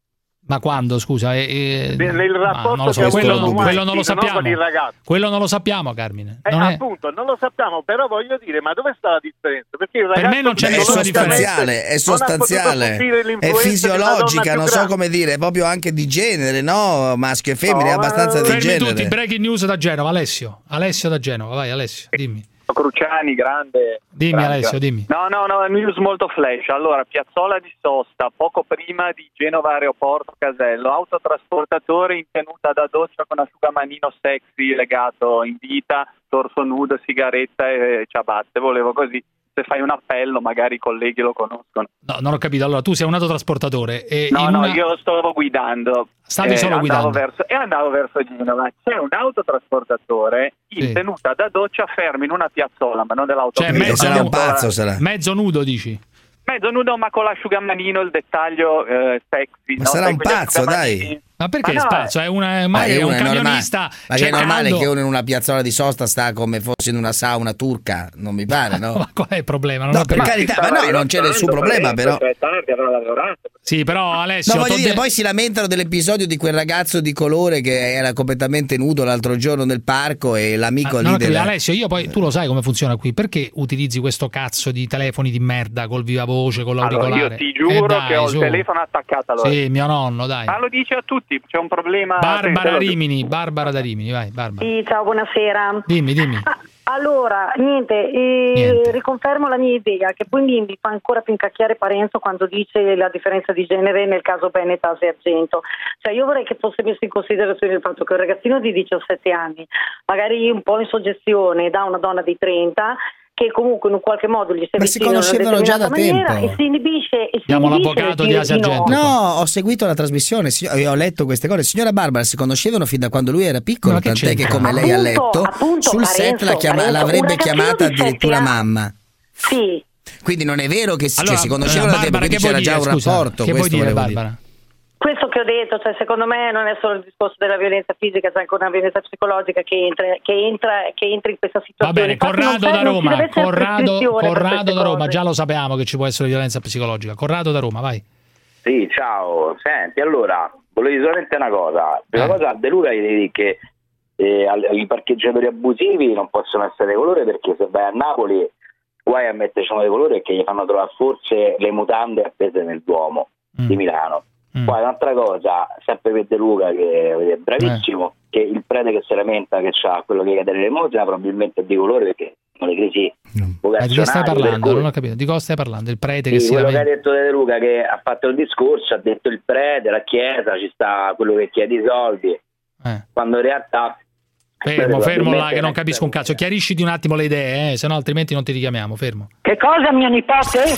Ma quando, scusa? Eh, eh, nel rapporto non lo so, che quello, avuto con quello non lo Mike, sappiamo. con il ragazzo. Quello non lo sappiamo, Carmine. Eh, Non è... appunto, non lo sappiamo, però voglio dire, ma dove sta la differenza? Perché il Per me non c'è nessuna differenza. È sostanziale, è fisiologica, non so come dire, è proprio anche di genere, no? Maschio e femmina, è abbastanza di Fermi genere. tutti, breaking news da Genova, Alessio. Alessio da Genova, vai Alessio, dimmi. Cruciani, grande. Dimmi grande. Alessio, dimmi. No, no, no, news molto flash. Allora, piazzola di sosta, poco prima di Genova Aeroporto Casello, autotrasportatore in tenuta da doccia con asciugamanino sexy legato in vita, torso nudo, sigaretta e ciabatte. Volevo così, se fai un appello magari i colleghi lo conoscono. No, non ho capito. Allora, tu sei un autotrasportatore e No, in no, una... io stavo guidando. Stavi solo andavo guidando. Verso, e andavo verso Genova. C'è un autotrasportatore in Sì. tenuta da doccia fermo in una piazzola, ma non Cioè, dell'autopista. mezzo, sarà un pazzo, sarà. mezzo nudo, dici? Mezzo nudo ma con l'asciugamanino, il dettaglio eh, sexy. Ma no? sarà Sai, un quegli pazzo, asciugamanini. dai. Ma perché Ma no, spazio? È, una, Ma è che un uno è normale- camionista. ma che è normale cercando- che uno in una piazzola di sosta sta come fosse in una sauna turca, non mi pare, no? Ma qual è il problema? Non No, ho per capito. carità, ma no, non c'è nessun problema, però. È tardi, avrò lavorato. Sì, però Alessio. No, voglio t'ho dire, de- poi si lamentano dell'episodio di quel ragazzo di colore che era completamente nudo l'altro giorno nel parco e l'amico Ah, lì non ho capito, della... Alessio, io poi tu lo sai come funziona qui. Perché utilizzi questo cazzo di telefoni di merda col viva voce, con Allora, l'auricolare? io ti giuro Eh, dai, che ho su. il telefono attaccato allora. Sì, mio nonno, dai. Ma lo dice a tutti, c'è un problema. Barbara Sì, Rimini, Barbara da Rimini, vai, Barbara. Sì, ciao, buonasera. Dimmi, dimmi. Ah, allora, niente, eh, Niente. riconfermo la mia idea, che poi mi mi fa ancora più incacchiare Parenzo quando dice la differenza di genere nel caso Bennett e Argento. Cioè, io vorrei che fosse messo in considerazione il fatto che un ragazzino di diciassette anni, magari un po' in soggezione da una donna di trenta, che comunque in un qualche modo gli si Ma si avvicina in una conoscevano già da determinata maniera tempo. e si inibisce e si Chiamo inibisce l'avvocato nel di dire Asia no. Argento. No, ho seguito la trasmissione, signor- e ho letto queste cose. Signora Barbara, si conoscevano fin da quando lui era piccolo, Ma che tant'è che c'entra? come lei ha Appunto, letto, appunto, sul set Parenzo, la chiama- Parenzo, un l'avrebbe ragazzino chiamata di sette addirittura anni. mamma. Sì. Quindi non è vero che si, Allora, cioè, si conoscevano da eh, tempo, Barbara, quindi che vuoi c'era già dire, un scusa? rapporto. Che vuoi questo dire, volevo dire. Barbara? Questo che ho detto, cioè secondo me non è solo il discorso della violenza fisica, c'è anche una violenza psicologica che entra, che entra, che entra in questa Va situazione. bene, Infatti non Corrado c'è- da non ci Roma, deve essere Corrado, prescrizione per Corrado queste da Roma, cose. già lo sapevamo che ci può essere violenza psicologica. Corrado da Roma, vai. Sì, ciao. Senti, allora, volevo dire solamente una cosa. Prima Eh. cosa, a De Luca gli devi dire che eh, all- i parcheggiatori abusivi non possono essere di colore, perché se vai a Napoli guai a metterci uno di colore, che gli fanno trovare forse le mutande appese nel Duomo di Milano. Poi un'altra cosa, sempre per De Luca, che è bravissimo, che il prete che si lamenta che c'ha quello che cade l'elemosina probabilmente è di colore, perché sono le crisi Ma di che stai vocazionali, per parlando? cui- Non ho capito. Di cosa stai parlando? Il prete Sì, che si quello che ha lamenta? detto De Luca, che ha fatto il discorso, ha detto il prete, la chiesa, ci sta quello che chiede i soldi, Eh. quando in realtà Fermo, fermo là, che non è- capisco un cazzo. Chiarisciti un attimo le idee, eh, se no altrimenti non ti richiamiamo. Fermo. Che cosa, mio nipote?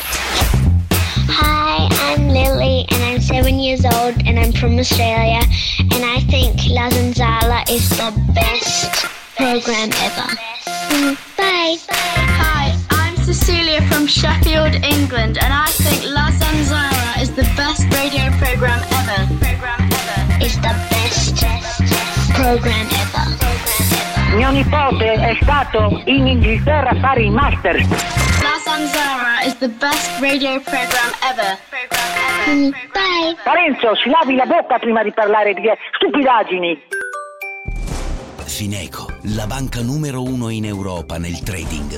Hi, I'm Lily and I'm seven years old and I'm from Australia and I think La Zanzala is the best program ever. Mm, Bye. Hi, I'm Cecilia from Sheffield, England, and I think La Zanzara is the best radio program ever. Program ever. Is the best program ever. Mio nipote è stato in Inghilterra a fare il master. La Zanzara is the best radio program ever. Program ever. Bye. Parenzo, si lavi la bocca prima di parlare di stupidaggini. Fineco, la banca numero uno in Europa nel trading.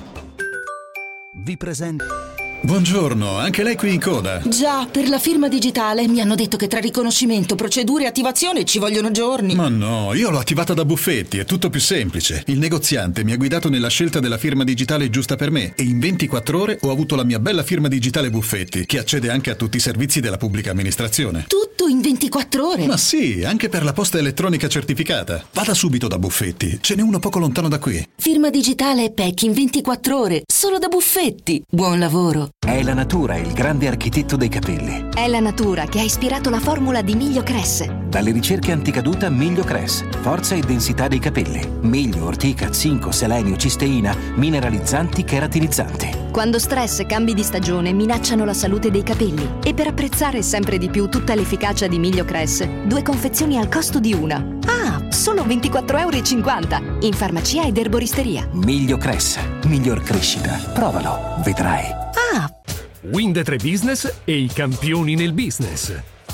Vi presento. Buongiorno, anche lei qui in coda? Già, per la firma digitale mi hanno detto che tra riconoscimento, procedure e attivazione ci vogliono giorni. Ma no, io l'ho attivata da Buffetti, è tutto più semplice. Il negoziante mi ha guidato nella scelta della firma digitale giusta per me e in ventiquattro ore ho avuto la mia bella firma digitale Buffetti, che accede anche a tutti i servizi della pubblica amministrazione. Tutto in ventiquattro ore? Ma sì, anche per la posta elettronica certificata. Vada subito da Buffetti, ce n'è uno poco lontano da qui. Firma digitale e P E C in ventiquattro ore, solo da Buffetti. Buon lavoro. È la natura il grande architetto dei capelli. È la natura che ha ispirato la formula di Miglio Cress. Dalle ricerche anticaduta Miglio Cress. Forza e densità dei capelli. Miglio, ortica, zinco, selenio, cisteina, mineralizzanti, keratinizzanti. Quando stress e cambi di stagione minacciano la salute dei capelli. E per apprezzare sempre di più tutta l'efficacia di Miglio Cress, due confezioni al costo di una. Ah, solo ventiquattro e cinquanta euro in farmacia ed erboristeria. Miglio Cress. Miglior crescita. Provalo, vedrai. Ah! Wind tre Business e i campioni nel business.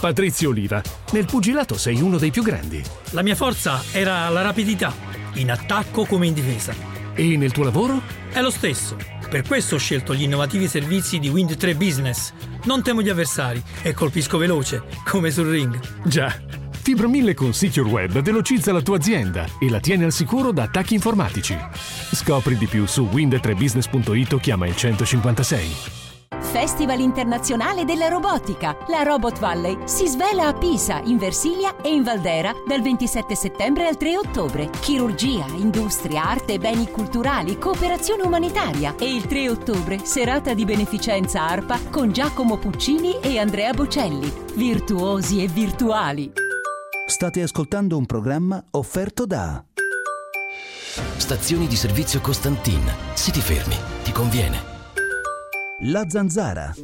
Patrizio Oliva, nel pugilato sei uno dei più grandi. La mia forza era la rapidità, in attacco come in difesa. E nel tuo lavoro? È lo stesso. Per questo ho scelto gli innovativi servizi di Wind tre Business. Non temo gli avversari e colpisco veloce, come sul ring. Già. Fibro mille con Secure Web velocizza la tua azienda e la tiene al sicuro da attacchi informatici. Scopri di più su wind tre business punto it o chiama il centocinquantasei. Festival internazionale della robotica. La Robot Valley si svela a Pisa, in Versilia e in Valdera dal ventisette settembre al tre ottobre. Chirurgia, industria, arte, beni culturali, cooperazione umanitaria. E il tre ottobre, serata di beneficenza ARPA con Giacomo Puccini e Andrea Bocelli. Virtuosi e virtuali. State ascoltando un programma offerto da Stazioni di servizio Costantin. Se ti fermi, ti conviene. La Zanzara.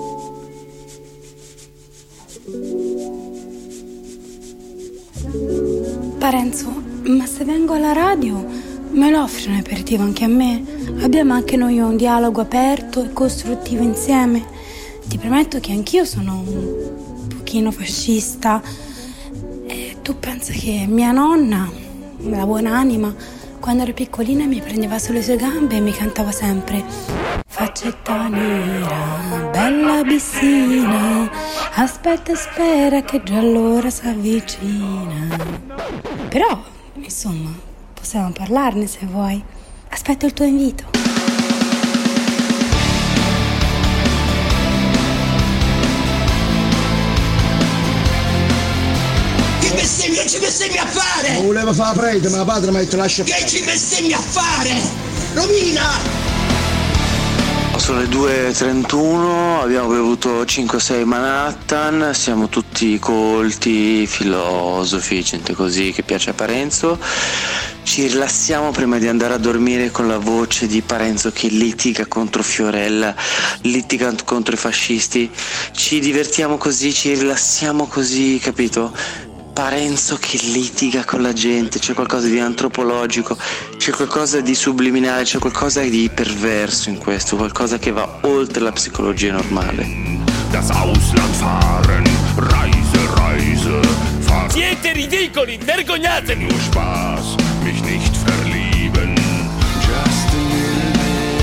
Parenzo, ma se vengo alla radio me lo offri un aperitivo anche a me? Abbiamo anche noi un dialogo aperto e costruttivo insieme. Ti prometto che anch'io sono un pochino fascista. E tu pensa che mia nonna, la buon'anima, quando ero piccolina mi prendeva sulle sue gambe e mi cantava sempre: faccetta nera, bella bissina, aspetta e spera che già l'ora s'avvicina. Però, insomma, possiamo parlarne se vuoi. Aspetto il tuo invito. Che bestemmi, che ci bestemmi a fare? Non voleva fare la prete, ma la padre mi ha detto lascia. Che ci bestemmi a fare? Romina! Sono le due e trentuno, abbiamo bevuto cinque sei Manhattan, siamo tutti colti, filosofi, gente così che piace a Parenzo. Ci rilassiamo prima di andare a dormire con la voce di Parenzo che litiga contro Fiorella, litiga contro i fascisti. Ci divertiamo così, ci rilassiamo così, capito? Parenzo che litiga con la gente, c'è qualcosa di antropologico, c'è qualcosa di subliminale, c'è qualcosa di perverso in questo, qualcosa che va oltre la psicologia normale. Das Ausland fahren, Reise, Reise, fahren. Siete ridicoli, vergognatevi! Nur Spaß, mich nicht verlieben, just a little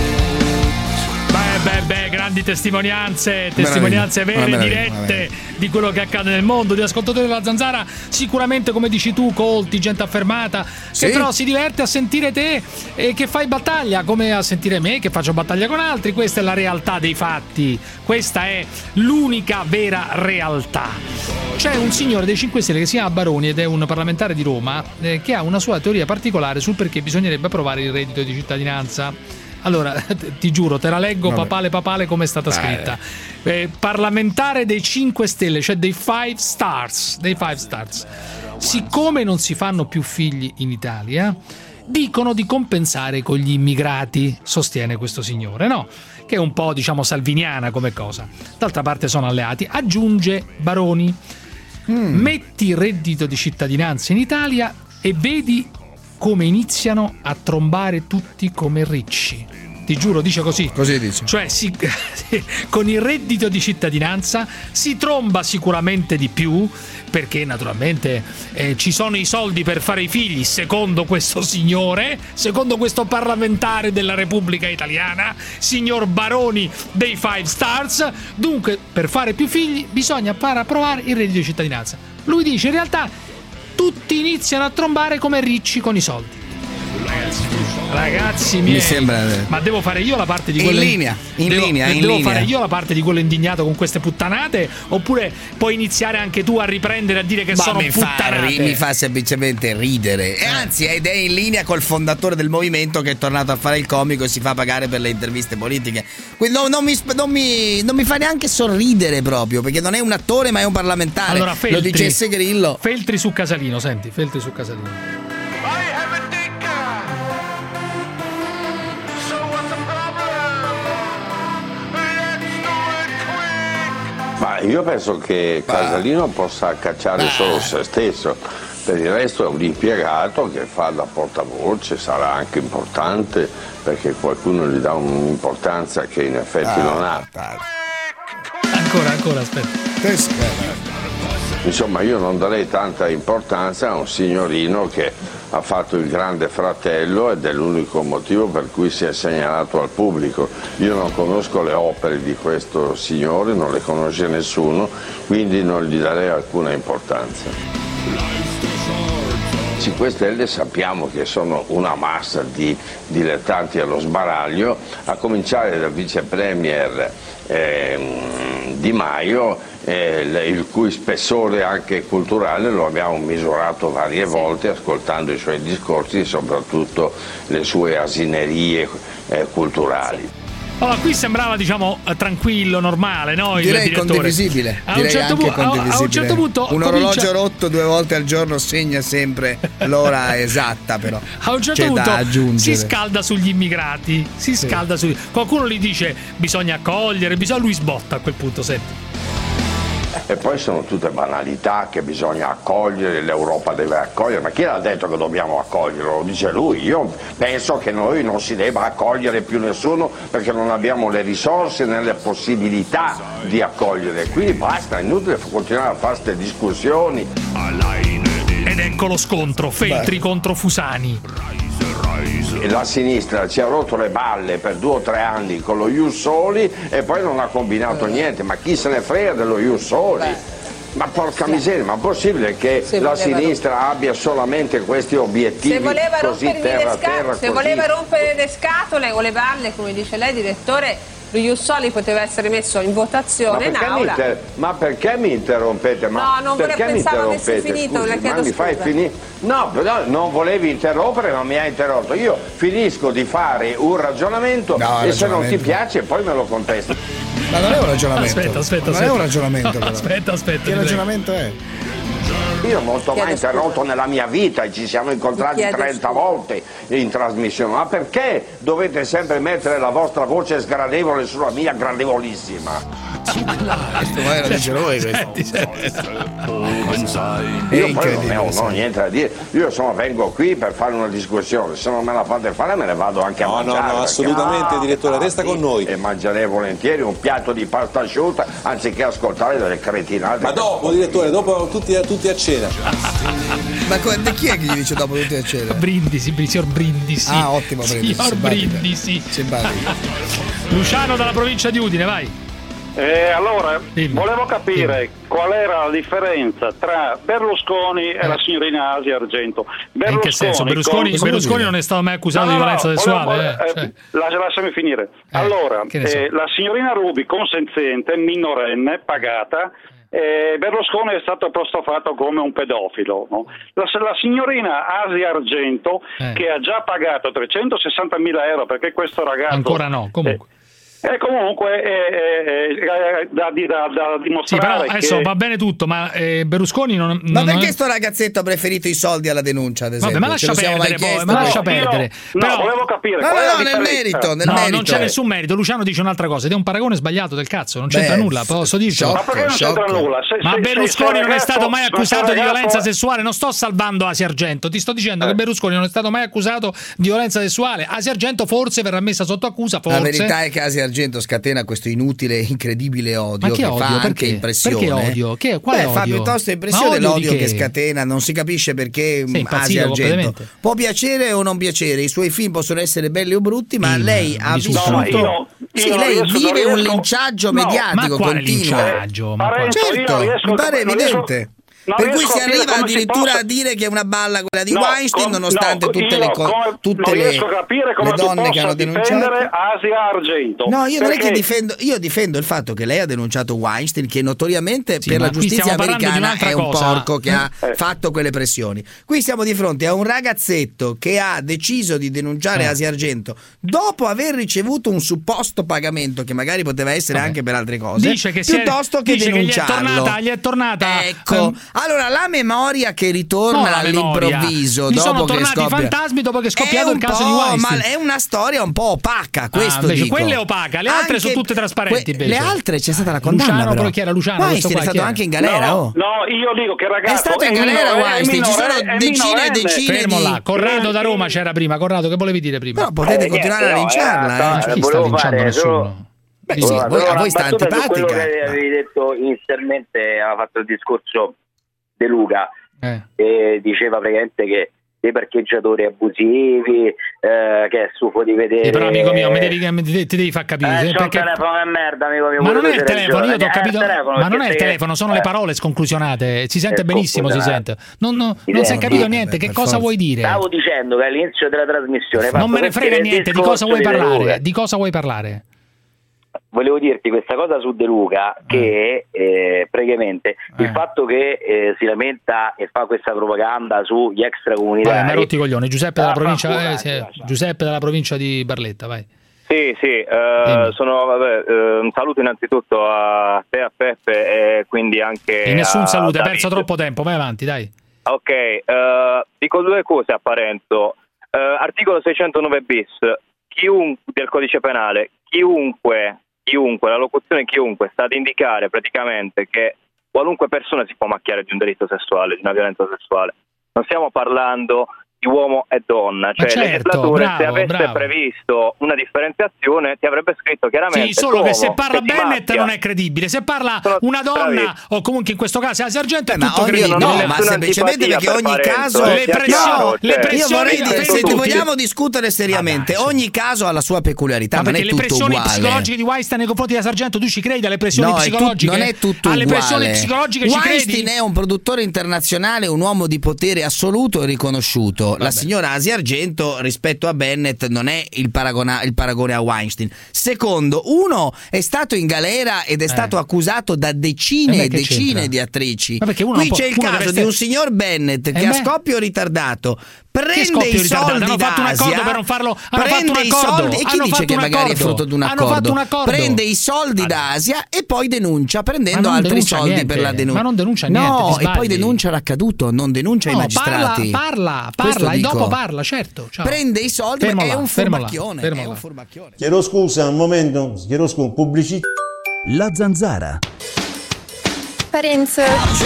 bit. Beh, beh, beh, grandi testimonianze, testimonianze vere, dirette di quello che accade nel mondo, di ascoltatori della Zanzara, sicuramente come dici tu, colti, gente affermata, sì, che però si diverte a sentire te e che fai battaglia, come a sentire me che faccio battaglia con altri. Questa è la realtà dei fatti, questa è l'unica vera realtà. C'è un signore dei cinque Stelle che si chiama Baroni ed è un parlamentare di Roma eh, che ha una sua teoria particolare sul perché bisognerebbe approvare il reddito di cittadinanza. Allora, ti giuro, te la leggo Vabbè. papale papale come è stata scritta. Eh, parlamentare dei cinque Stelle, cioè dei five stars, dei five stars. Siccome non si fanno più figli in Italia, dicono di compensare con gli immigrati, sostiene questo signore, no? Che è un po', diciamo, salviniana come cosa. D'altra parte sono alleati. Aggiunge Baroni, mm. metti il reddito di cittadinanza in Italia e vedi come iniziano a trombare tutti come ricci. Ti giuro, dice così. Così dice. Cioè, si, con il reddito di cittadinanza si tromba sicuramente di più, perché naturalmente eh, ci sono i soldi per fare i figli, secondo questo signore, secondo questo parlamentare della Repubblica Italiana, signor Baroni dei Five Stars. Dunque, per fare più figli bisogna far approvare il reddito di cittadinanza. Lui dice, in realtà tutti iniziano a trombare come ricci con i soldi. Ragazzi, ragazzi miei, mi sembra. Ma devo fare io la parte di quello in linea, in devo, linea, in devo linea. fare io la parte di quello indignato con queste puttanate, oppure puoi iniziare anche tu a riprendere a dire che Ma sono mi puttanate? Fa, mi fa semplicemente ridere. E anzi, ed è in linea col fondatore del movimento che è tornato a fare il comico e si fa pagare per le interviste politiche. Quindi non, non, mi, non, mi, non mi fa neanche sorridere proprio, perché non è un attore ma è un parlamentare. Allora, Feltri, lo dicesse Grillo. Feltri su Casalino, senti, Feltri su Casalino. Ma io penso che Casalino possa cacciare ah. solo se stesso, per il resto è un impiegato che fa da portavoce, sarà anche importante perché qualcuno gli dà un'importanza che in effetti ah. non ha. Ancora, ancora, aspetta. Insomma, io non darei tanta importanza a un signorino che ha fatto il Grande Fratello ed è l'unico motivo per cui si è segnalato al pubblico. Io non conosco le opere di questo signore, non le conosce nessuno, quindi non gli darei alcuna importanza. cinque Stelle sappiamo che sono una massa di dilettanti allo sbaraglio, a cominciare dal vice premier eh, Di Maio, eh, il cui spessore anche culturale lo abbiamo misurato varie volte ascoltando i suoi discorsi e soprattutto le sue asinerie eh, culturali. Allora, qui sembrava, diciamo, tranquillo, normale, no? Il Direi direttore. condivisibile. A un, Direi certo anche pu- a, condivisibile. a un certo punto un comincia... orologio rotto due volte al giorno segna sempre l'ora esatta, però. A un certo c'è punto da aggiungere. si scalda sugli immigrati. Si Sì. scalda su. Qualcuno gli dice bisogna accogliere, bisogna. Lui sbotta a quel punto, senti. E poi sono tutte banalità che bisogna accogliere, l'Europa deve accogliere, ma chi l'ha detto che dobbiamo accogliere? Lo dice lui. Io penso che noi non si debba accogliere più nessuno perché non abbiamo le risorse né le possibilità di accogliere, quindi basta, è inutile continuare a fare queste discussioni. Ed ecco lo scontro, Feltri Beh. contro Fusani. La sinistra ci ha rotto le balle per due o tre anni con lo Ius Soli e poi non ha combinato niente, ma chi se ne frega dello Ius Soli? Ma porca miseria, ma è possibile che Se la voleva sinistra abbia solamente questi obiettivi Se voleva, così rompermi terra le a sca- terra? se così? voleva rompere le scatole o le balle, come dice lei, direttore, lo Ius Soli poteva essere messo in Ma votazione in perché, mi aula. inter- ma perché mi interrompete? Ma No, non volevo- perché mi pensavo avessi interrompete? finito, Scusi, le chiedo ma mi fai scusa. finire? No, no, non volevi interrompere, ma mi hai interrotto. Io finisco di fare un ragionamento No, e se non ti ragionamento. piace poi me lo contesti. Ma non è un ragionamento. Aspetta, aspetta, non aspetta. è un ragionamento, però. Aspetta, aspetta. Che ti prego. ragionamento è? Io non sto mai Chiedo interrotto nella mia vita e ci siamo incontrati Ti chiedo trenta scusa. volte in trasmissione. Ma perché dovete sempre mettere la vostra voce sgradevole sulla mia gradevolissima? Questo poi lo dice lui, questo. Senti, senti. Io poi non ne ho, non ho niente da dire. Io sono, vengo qui per fare una discussione, se non me la fate fare me ne vado anche No, a no, mangiare. no, perché- assolutamente, Ah, direttore, resta con noi. E mangerei volentieri un piatto di pasta asciutta anziché ascoltare delle cretinate. Ma dopo, direttore, dopo tutti, tutti a cena. Ma co- chi è che gli dice dopo tutti a cena? Brindisi, signor Brindisi. Ah, ottimo Brindisi, Signor simpatico. Brindisi. Simpatico. Luciano dalla provincia di Udine, vai. Eh, allora, Dimmi. volevo capire qual era la differenza tra Berlusconi e la signorina Asia Argento. Eh, in che senso? Berlusconi, con- Berlusconi non è stato mai accusato No, di no, violenza no, sessuale. volevo- eh, eh, cioè. la- lasciami finire. allora, che ne so. eh, la signorina Rubi, consenziente, minorenne, pagata. Eh, Berlusconi è stato apostrofato come un pedofilo, no? la, la signorina Asia Argento, Eh. che ha già pagato trecentosessantamila euro perché questo ragazzo Ancora no, comunque. E comunque è, è- è da, da, da Sì, dimostrare però adesso che... va bene tutto, ma eh, Berlusconi non, Ma non perché è... sto ragazzetto ha preferito i soldi alla denuncia, ad esempio? Vabbè, ma Ce lascia lo siamo mai perdere poi, chiesto? ma lascia No, perdere. io- no, volevo capire No, qual no, è la no, nel differenza. merito, nel no, merito. non c'è nessun merito. Luciano dice un'altra cosa ed è un paragone sbagliato del cazzo, non c'entra Beh, nulla, posso dirlo. Ma perché non c'entra nulla? Se- Ma se- Berlusconi se- se non è ragazzo- stato mai ma se accusato di ragazzo- violenza sessuale, non sto salvando Asia Argento, ti sto dicendo Eh. che Berlusconi non è stato mai accusato di violenza sessuale. Asia Argento forse verrà messa sotto accusa, forse. La verità è che Asia Argento scatena questo inutile, incredibile odio Ma che che odio? fa anche Perché? impressione. Perché odio? Che- quale Beh, fa odio? piuttosto Ma impressione odio di l'odio che? che scatena, non si capisce perché Sei mh, impazzito Asia Argento completamente. può piacere o non piacere, i suoi film possono essere belli o brutti, ma Sì, lei ma ha mi vissuto succo. No, io- io sì, non lei riesco- vive non un riesco- linciaggio no, mediatico ma quale continuo. linciaggio? Ma quale- Parenzo, io Certo, non riesco mi a pare capire- non riesco- evidente. non Per cui riesco si a capire arriva come si addirittura possa- a dire che è una balla quella di No, Weinstein, com- nonostante no, tutte io le, co- come- tutte non le, riesco a capire come le si donne che possa hanno difendere denunciato. Asia Argento. No, io non è che Perché- difendo, io difendo il fatto che lei ha denunciato Weinstein, che notoriamente Sì, per ma la qui giustizia stiamo parlando di americana un'altra è un cosa. porco che ha Eh. fatto quelle pressioni. Qui siamo di fronte a un ragazzetto che ha deciso di denunciare Eh. Asia Argento dopo aver ricevuto un supposto pagamento che magari poteva essere Vabbè. anche per altre cose, Dice che si è- piuttosto che dice che gli è denunciarlo. tornata, gli è tornata Ecco, ehm, allora la memoria che ritorna no, la memoria. all'improvviso Gli dopo sono che tornati i scoppia fantasmi dopo che è è scoppiato un il caso po', di Weinstein. ma è una storia un po' opaca, questo invece dico. quella è opaca, le altre sono tutte trasparenti, que- invece. Le altre c'è stata la condanna. Luciano, però. però chi era Luciano? Weinstein Questo è qua, stato chi anche in era? galera. No, oh. no, io dico che il ragazzo È stato in è galera minore- è Weinstein, ci sono minore- è decine e minorenne. decine Fermo di... là, Corrado da Roma c'era prima. Corrado, che volevi dire prima? Però potete Eh, continuare niente, a no, linciarla. era- eh. Chi sta volevo linciando fare nessuno? solo- Beh, Volevo sì, fare voi- solo a una voi sta battuta su quello antipatica. che avevi detto inizialmente, aveva fatto il discorso De Luca eh. e diceva praticamente che dei parcheggiatori abusivi, eh, che è stufo di vedere. Eh, però amico mio, mi devi, mi devi, ti devi far capire. Eh, c'ho perché... un telefono è merda, amico mio. Ma non è il telefono, io ti ho eh, capito. Telefono, ma non è il sei... telefono, sono eh. le parole sconclusionate. Si sente È benissimo, si sente. Non, non, non si è capito niente. Che cosa forza. vuoi dire? Stavo dicendo che all'inizio della trasmissione. Non me ne frega niente. Di cosa vuoi parlare? Di cosa vuoi parlare? Volevo dirti questa cosa su De Luca, che eh, praticamente eh. il fatto che eh, si lamenta e fa questa propaganda sugli extracomunitari. Vai, ma rotti i coglioni. Giuseppe della Ah, provincia, fa, eh, sì, Giuseppe della provincia di Barletta, vai. Sì, sì, eh, sono, vabbè, eh, un saluto innanzitutto a te, a Peppe e quindi anche E nessun a saluto, hai David. perso troppo tempo, vai avanti, dai. Ok, eh, dico due cose a Parenzo. Eh, articolo seicentonove bis, chiunque del codice penale, chiunque, chiunque, la locuzione chiunque sta ad indicare praticamente che qualunque persona si può macchiare di un delitto sessuale, di una violenza sessuale. Non stiamo parlando di uomo e donna, cioè certo, il legislatore bravo, se avesse bravo. previsto una differenziazione ti avrebbe scritto chiaramente Sì, solo che se l'uomo parla che si Bennett macchia- non è credibile, se parla una donna bravissimo. o comunque in questo caso la sergente è Ma tutto ogni, credibile. no, ma semplicemente perché ogni caso le pressioni, le io pressioni vorrei dire, se tutti. vogliamo discutere seriamente, ogni caso ha la sua peculiarità, Ma non perché è le tutto pressioni uguale. psicologiche di Weinstein nei confronti della Sargento tu ci credi alle pressioni No, è tu- psicologiche? non è tutto alle uguale. pressioni psicologiche ci Weinstein credi? è un produttore internazionale, un uomo di potere assoluto e riconosciuto. La signora Asia Argento rispetto a Bennett non è il, paragona- il paragone a Weinstein. Secondo, uno è stato in galera ed è Eh. stato accusato da decine Eh beh, e che decine c'entra? di attrici. Ma perché uno Qui non può- c'è il uno caso deve di essere- un signor Bennett Eh che a beh. scoppio ritardato Che prende scoppio i ritardato? soldi Hanno fatto un accordo d'Asia, per non farlo. Hanno prende fatto un i accordo. soldi, e chi hanno dice fatto che un magari è accordo. frutto di un Hanno accordo? fatto un accordo. Prende i soldi d'Asia e poi denuncia Ma prendendo non altri denuncia soldi niente, per la denuncia. ma non denuncia niente, No, ti e poi sbagli. denuncia l'accaduto, non denuncia No, i magistrati. Parla, parla, Questo parla e dico. dopo parla, certo. Ciao. Prende i soldi, Fermo ma è là, un fermo là, furbacchione, fermo è là. un furbacchione. Chiedo scusa un momento, chiedo scusa, pubblicità. La Zanzara. Parenzo.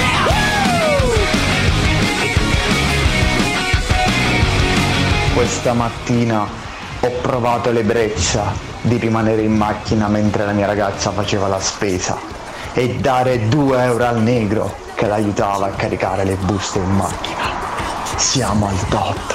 Questa mattina ho provato l'ebbrezza di rimanere in macchina mentre la mia ragazza faceva la spesa e dare due euro al negro che l'aiutava a caricare le buste in macchina. Siamo al top.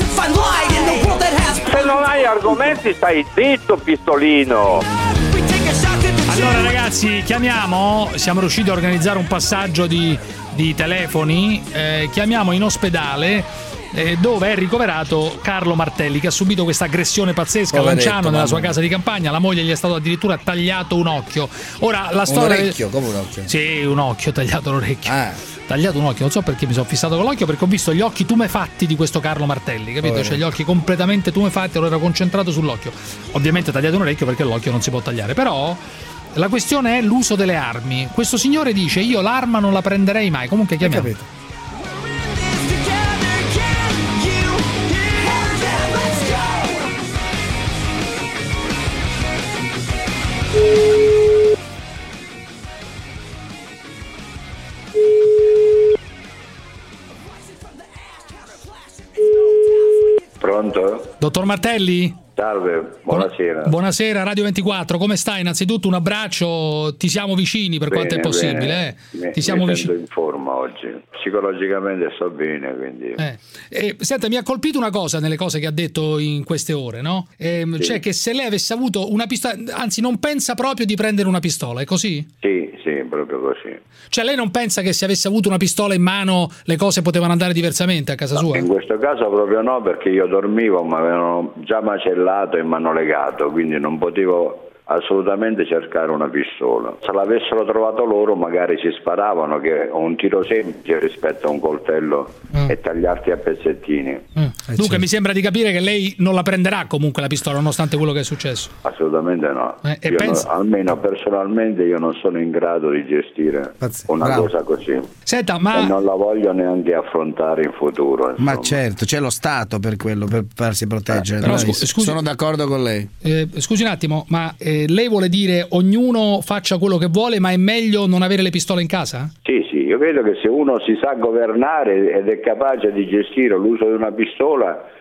Se non hai argomenti stai zitto, pistolino. Allora ragazzi, chiamiamo, siamo riusciti a organizzare un passaggio di, di telefoni, eh, chiamiamo in ospedale eh, dove è ricoverato Carlo Martelli, che ha subito questa aggressione pazzesca a Poveretto, Lanciano nella sua mamma. casa di campagna. La moglie gli è stato addirittura tagliato un occhio. Ora la storia Un orecchio, come un occhio? Sì, un occhio, tagliato l'orecchio. Ah. Tagliato un occhio, non so perché mi sono fissato con l'occhio, perché ho visto gli occhi tumefatti di questo Carlo Martelli, capito? Poveretto. Cioè gli occhi completamente tumefatti, allora ero concentrato sull'occhio. Ovviamente tagliato un orecchio perché l'occhio non si può tagliare, però la questione è l'uso delle armi. Questo signore dice io l'arma non la prenderei mai, comunque chiamiamo. Capito. Pronto? Dottor Martelli? Salve, buonasera. Buonasera Radio ventiquattro, come stai? Innanzitutto un abbraccio, ti siamo vicini per Bene, quanto è possibile, bene. eh? Mi, Ti siamo mi vicini. sento in forma oggi. Psicologicamente sto bene, quindi. Eh. Eh, senta, mi ha colpito una cosa nelle cose che ha detto in queste ore, no? Ehm, Sì. Cioè che se lei avesse avuto una pistola, anzi non pensa proprio di prendere una pistola, è così? Sì, sì, proprio così. Cioè lei non pensa che se avesse avuto una pistola in mano le cose potevano andare diversamente a casa sua? In questo caso proprio no, perché io dormivo, mi avevano già macellato e mi hanno legato, quindi non potevo assolutamente cercare una pistola. Se l'avessero trovato loro magari ci sparavano, che è un tiro semplice rispetto a un coltello Mm. e tagliarti a pezzettini. Mm. Dunque mi sembra di capire che lei non la prenderà comunque la pistola nonostante quello che è successo. Assolutamente no. Eh, e Io pensa- no- almeno personalmente io non sono in grado di gestire una Bravo. cosa così. Senta, ma E non la voglio neanche affrontare in futuro. Ma insomma. certo, c'è lo Stato per quello, per farsi proteggere. Però Dai, scu- scusi- sono d'accordo con lei. Eh, scusi un attimo, ma eh, lei vuole dire ognuno faccia quello che vuole, ma è meglio non avere le pistole in casa? Sì, sì, io credo che se uno si sa governare ed è capace di gestire l'uso di una pistola,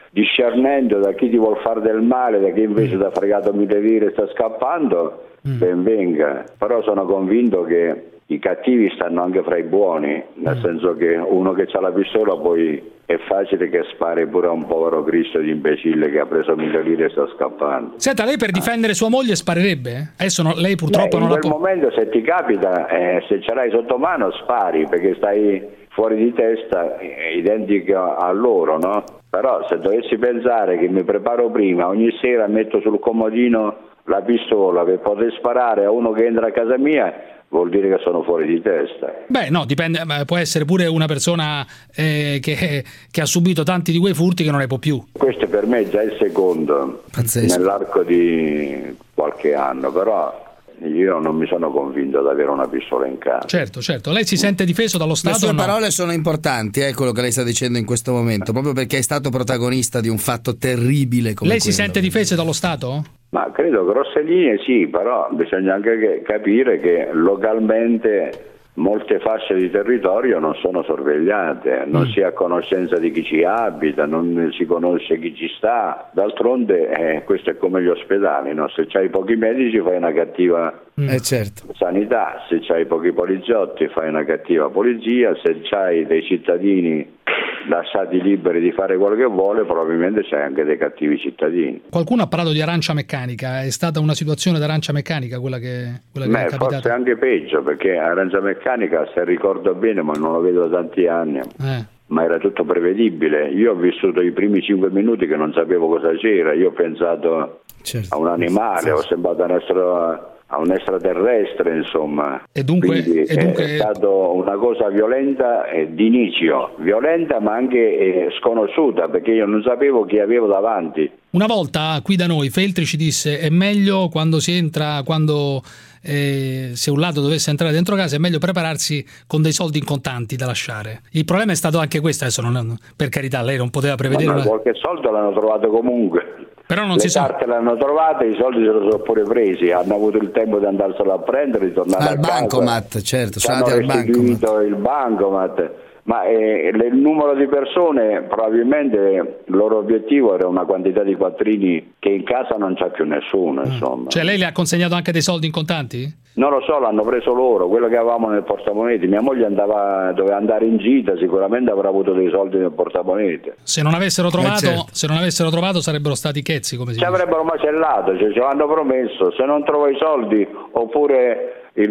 discernendo da chi ti vuol fare del male, da chi invece ti ha fregato mille lire e sta scappando, mm. ben venga. Però sono convinto che i cattivi stanno anche fra i buoni, nel mm. senso che uno che ha la pistola poi è facile che spari pure a un povero Cristo di imbecille che ha preso mille lire e sta scappando. Senta, lei per difendere sua moglie sparerebbe? Adesso no, lei purtroppo Beh, non la può. In quel momento se ti capita, eh, se ce l'hai sotto mano spari, perché stai fuori di testa, eh, identico a loro, no? Però se dovessi pensare che mi preparo prima, ogni sera metto sul comodino la pistola per poter sparare a uno che entra a casa mia, vuol dire che sono fuori di testa. Beh, no, dipende, può essere pure una persona eh, che, che ha subito tanti di quei furti che non ne può più. Questo per me è già il secondo Pazzesco. Nell'arco di qualche anno, però io non mi sono convinto ad avere una pistola in casa. Certo, certo. Lei si sente difeso dallo Stato? Le sue o no? parole sono importanti, è eh, quello che lei sta dicendo in questo momento, proprio perché è stato protagonista di un fatto terribile come Lei quello. Si sente difeso dallo Stato? Ma credo grosse linee sì, però bisogna anche capire che localmente molte fasce di territorio non sono sorvegliate, non mm. si è a conoscenza di chi ci abita, non si conosce chi ci sta. D'altronde eh, questo è come gli ospedali, no? Se c'hai pochi medici fai una cattiva mm. eh certo. sanità, se c'hai pochi poliziotti fai una cattiva polizia, se c'hai dei cittadini lasciati liberi di fare quello che vuole, probabilmente c'è anche dei cattivi cittadini. Qualcuno ha parlato di arancia meccanica, è stata una situazione d'arancia meccanica quella che, quella che Beh, è capitata? Forse anche peggio, perché arancia meccanica, se ricordo bene, ma non lo vedo da tanti anni, eh. ma era tutto prevedibile. Io ho vissuto i primi cinque minuti che non sapevo cosa c'era, io ho pensato certo. a un animale, sì. ho sembrato un essere... a un extraterrestre, insomma. E dunque, Quindi e dunque... è stata una cosa violenta eh, d'inizio, violenta ma anche eh, sconosciuta, perché io non sapevo chi avevo davanti. Una volta qui da noi Feltri ci disse: è meglio quando si entra, quando eh, se un ladro dovesse entrare dentro casa, è meglio prepararsi con dei soldi in contanti da lasciare. Il problema è stato anche questo, adesso non, per carità, lei non poteva prevedere. Ma una... qualche soldo l'hanno trovato comunque. Però non le si carte so... l'hanno trovate, i soldi se lo sono pure presi, hanno avuto il tempo di andarselo a prendere, di tornare al a casa. bancomat, certo, sono hanno andati al restituito il bancomat, ma eh, il numero di persone, probabilmente il loro obiettivo era una quantità di quattrini che in casa non c'ha più nessuno, insomma. Cioè lei le ha consegnato anche dei soldi in contanti? Non lo so, l'hanno preso loro, quello che avevamo nel portamonete. Mia moglie andava, doveva andare in gita, sicuramente avrà avuto dei soldi nel portamonete. Se non avessero trovato, eh certo. se non avessero trovato sarebbero stati chezzi, come si ci dice. Avrebbero macellato, cioè ce l'hanno promesso, se non trovo i soldi oppure il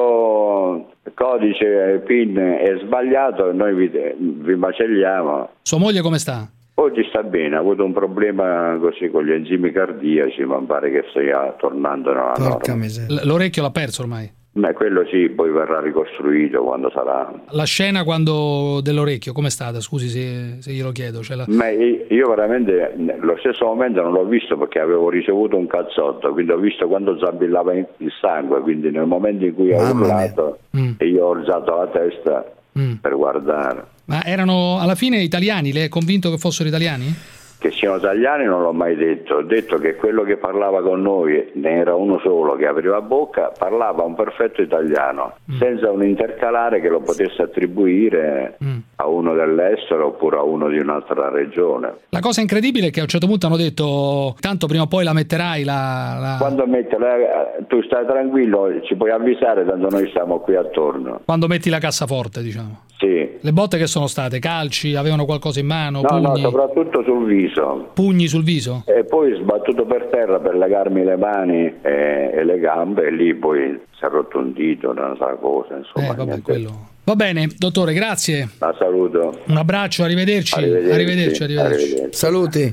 vostro codice PIN è sbagliato, noi vi, vi macelliamo. Sua moglie come sta? Oggi sta bene, ha avuto un problema così con gli enzimi cardiaci, ma pare che stia tornando nella Porca norma. L- l'orecchio l'ha perso ormai? Beh, quello sì, poi verrà ricostruito quando sarà. La scena quando dell'orecchio, com'è stata? Scusi se, se glielo chiedo. Cioè la... Ma io veramente lo stesso momento non l'ho visto perché avevo ricevuto un cazzotto, quindi ho visto quando zabillava il sangue, quindi nel momento in cui ho urlato mm. e io ho alzato la testa mm. per guardare. Ma erano alla fine italiani? Lei è convinto che fossero italiani? Che siano italiani non l'ho mai detto, ho detto che quello che parlava con noi, ne era uno solo che apriva bocca, parlava un perfetto italiano, mm. senza un intercalare che lo potesse attribuire mm. a uno dell'estero oppure a uno di un'altra regione. La cosa incredibile è che a un certo punto hanno detto: tanto prima o poi la metterai la... la... Quando metti la... tu stai tranquillo, ci puoi avvisare, tanto noi stiamo qui attorno. Quando metti la cassaforte, diciamo. Sì. Le botte che sono state? Calci? Avevano qualcosa in mano? No, pugni? no, soprattutto sul viso. Pugni sul viso? E poi sbattuto per terra per legarmi le mani e, e le gambe, e lì poi si è rotto un dito, un'altra cosa, insomma. Eh, vabbè, quello... Va bene, dottore, grazie. La saluto. Un abbraccio, arrivederci. Arrivederci, arrivederci. arrivederci. arrivederci. Saluti.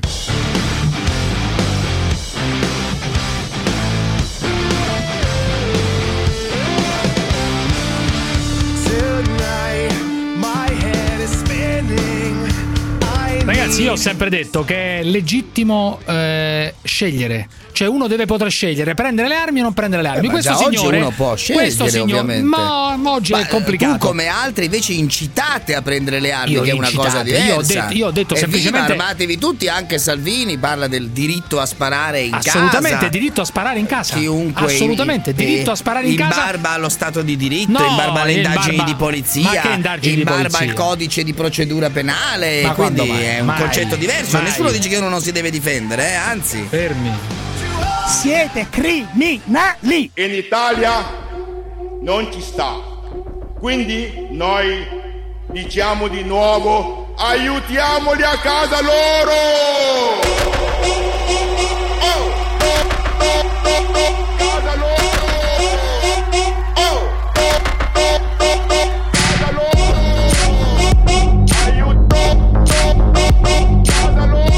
Ragazzi, io ho sempre detto che è legittimo eh, scegliere. Cioè uno deve poter scegliere prendere le armi o non prendere le armi. Eh, questo già signore oggi uno può scegliere, questo signore, ovviamente. ma, ma oggi Ma è complicato. Tu come altri invece incitate a prendere le armi, Io che è una cosa incitate, diversa. io ho detto- io ho detto Evviva, semplicemente- armatevi tutti, anche Salvini parla del diritto a sparare in Assolutamente, casa. diritto a sparare in casa. Chiunque Assolutamente, in, diritto a sparare in, in casa. barba allo stato di diritto, No, in barba alle in indagini barba- di polizia, ma che indagini in di barba polizia? al codice di procedura penale. Ma quindi quando mai? è un Mai. concetto diverso. Mai. Nessuno dice che uno non si deve difendere, eh? Anzi. Fermi. Siete criminali! In Italia non ci sta. Quindi noi diciamo di nuovo: aiutiamoli a casa loro! Oh! Casa loro! Oh! Casa loro! Aiuto! Casa loro!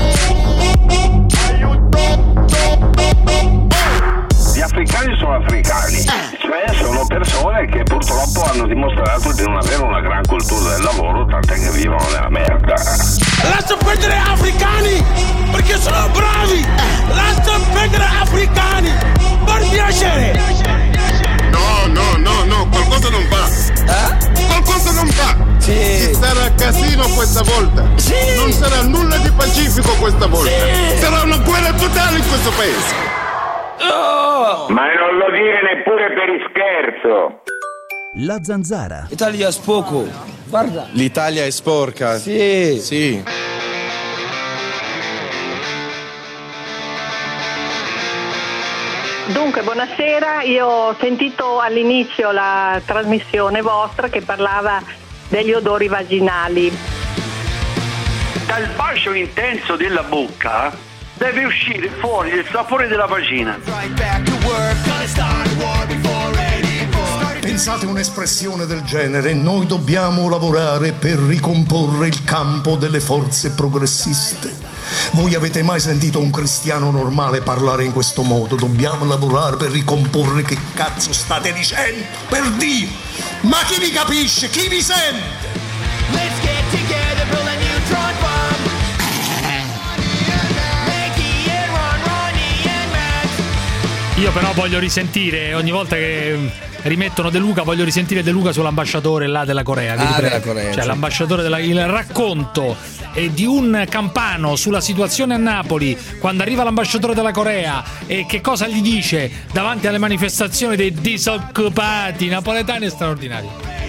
Gli africani sono africani, cioè sono persone che purtroppo hanno dimostrato di non avere una gran cultura del lavoro, tant'è che vivono nella merda. Lascia perdere africani, perché sono bravi! Lascia perdere africani, per piacere! No, no, no, no, qualcosa non va. Eh? Qualcosa non va. Sì. Ci sarà casino questa volta. Sì. Non sarà nulla di pacifico questa volta. Sì. Sarà una guerra totale in questo paese. Oh. Ma non lo dire neppure per ischerzo. La Zanzara. Italia spoco. Guarda. L'Italia è sporca. Sì. Sì. Dunque, buonasera. Io ho sentito all'inizio la trasmissione vostra che parlava degli odori vaginali. Dal bacio intenso della bocca deve uscire fuori il sapore della vagina. Pensate un'espressione del genere: noi dobbiamo lavorare per ricomporre il campo delle forze progressiste. Voi avete mai sentito un cristiano normale parlare in questo modo? Dobbiamo lavorare per ricomporre. Che cazzo state dicendo? Per Dio! Ma chi vi capisce? Chi vi sente? Let's get together, build a neutron bomb. Mickey and Ron, Ronnie and Max. Io però voglio risentire ogni volta che rimettono De Luca, voglio risentire De Luca sull'ambasciatore là della Corea. Ah, della Corea, cioè sì. l'ambasciatore della, il racconto eh, di un campano sulla situazione a Napoli quando arriva l'ambasciatore della Corea e che cosa gli dice davanti alle manifestazioni dei disoccupati napoletani è straordinario.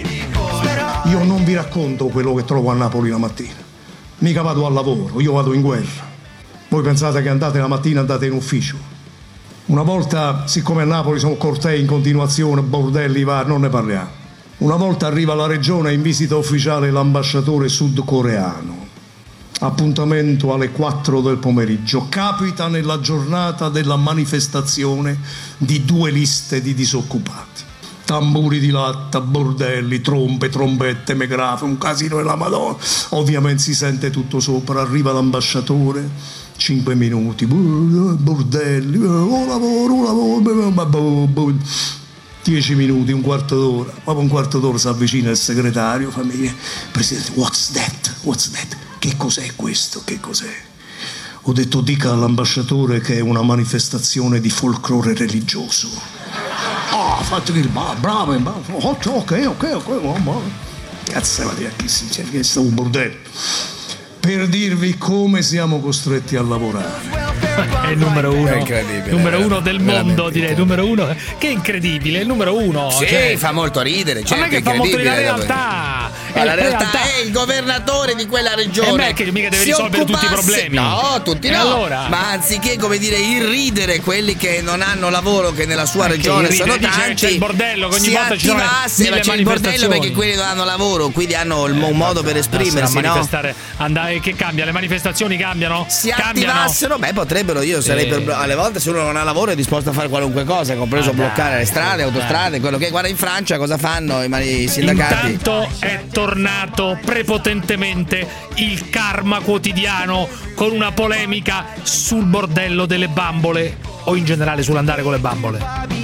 Io non vi racconto quello che trovo a Napoli la mattina. Mica vado al lavoro, io vado in guerra. Voi pensate che andate la mattina, andate in ufficio. Una volta, siccome a Napoli sono cortei in continuazione, bordelli, var, non ne parliamo. Una volta arriva alla regione in visita ufficiale l'ambasciatore sudcoreano. Appuntamento alle quattro del pomeriggio. Capita nella giornata della manifestazione di due liste di disoccupati. Tamburi di latta, bordelli, trombe, trombette, megrafe, un casino della Madonna. Ovviamente si sente tutto sopra, arriva l'ambasciatore. Cinque minuti, bordelli, un lavoro, un lavoro, dieci minuti, un quarto d'ora. Dopo un quarto d'ora si avvicina il segretario, famiglia, presidente, what's that? What's that? Che cos'è questo? Che cos'è? Ho detto: dica all'ambasciatore che è una manifestazione di folklore religioso. Ah, fatto il bravo, bravo, ok, ok, ok, ok, cazzo, ma a chi si cerca? Che sta un bordello. Per dirvi come siamo costretti a lavorare. È il numero uno, È incredibile, numero uno del veramente mondo, direi, numero uno. Che incredibile, il numero uno. Sì, cioè, fa molto ridere. ma Certo, non è che fa molto ridere, la incredibile, realtà. Ma la È realtà è il governatore di quella regione. E beh, che mica deve si risolvere tutti i occupasse- problemi. No, tutti E no. allora? Ma anziché, come dire, irridere quelli che non hanno lavoro, che nella sua Ma che regione irridere? sono Dice, tanti. c'è il bordello, che ogni si volta ci sono attivasse, mille ma c'è il bordello manifestazioni. perché quelli non hanno lavoro, quindi hanno il- un modo per esprimersi, Andassero a no? manifestare, andare, che cambia? Le manifestazioni cambiano? Si cambiano. attivassero, beh, potrebbero. Io sarei Eh. per. Alle volte, se uno non ha lavoro, è disposto a fare qualunque cosa, compreso Ah, bloccare dai, le strade, dai. autostrade, quello che. Guarda in Francia cosa fanno i, i sindacati. Intanto è tornato prepotentemente il Karma Quotidiano con una polemica sul bordello delle bambole o in generale sull'andare con le bambole.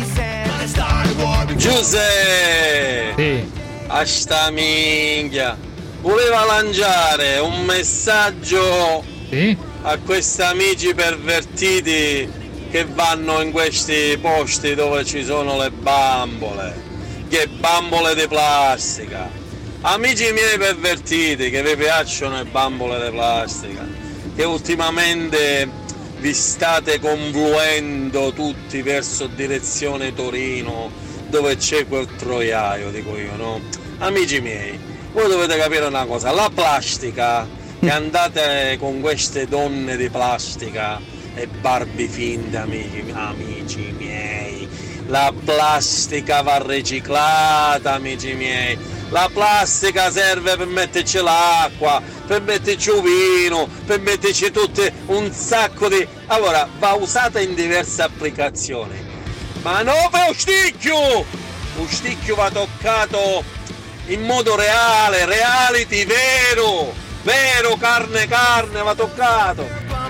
Giuseppe! Sì. A sta minchia! Voleva lanciare un messaggio Sì? a questi amici pervertiti che vanno in questi posti dove ci sono le bambole, che bambole di plastica. Amici miei pervertiti che vi piacciono le bambole di plastica, che ultimamente vi state confluendo tutti verso direzione Torino, dove c'è quel troiaio, dico io, no? Amici miei, voi dovete capire una cosa, la plastica, che andate con queste donne di plastica e Barbie finte, amici, amici miei, la plastica va riciclata, amici miei, la plastica serve per metterci l'acqua, per metterci il vino, per metterci tutte un sacco di... Allora, va usata in diverse applicazioni, ma non per lo sticchio! Lo sticchio va toccato in modo reale, reality, vero, vero, carne carne, va toccato.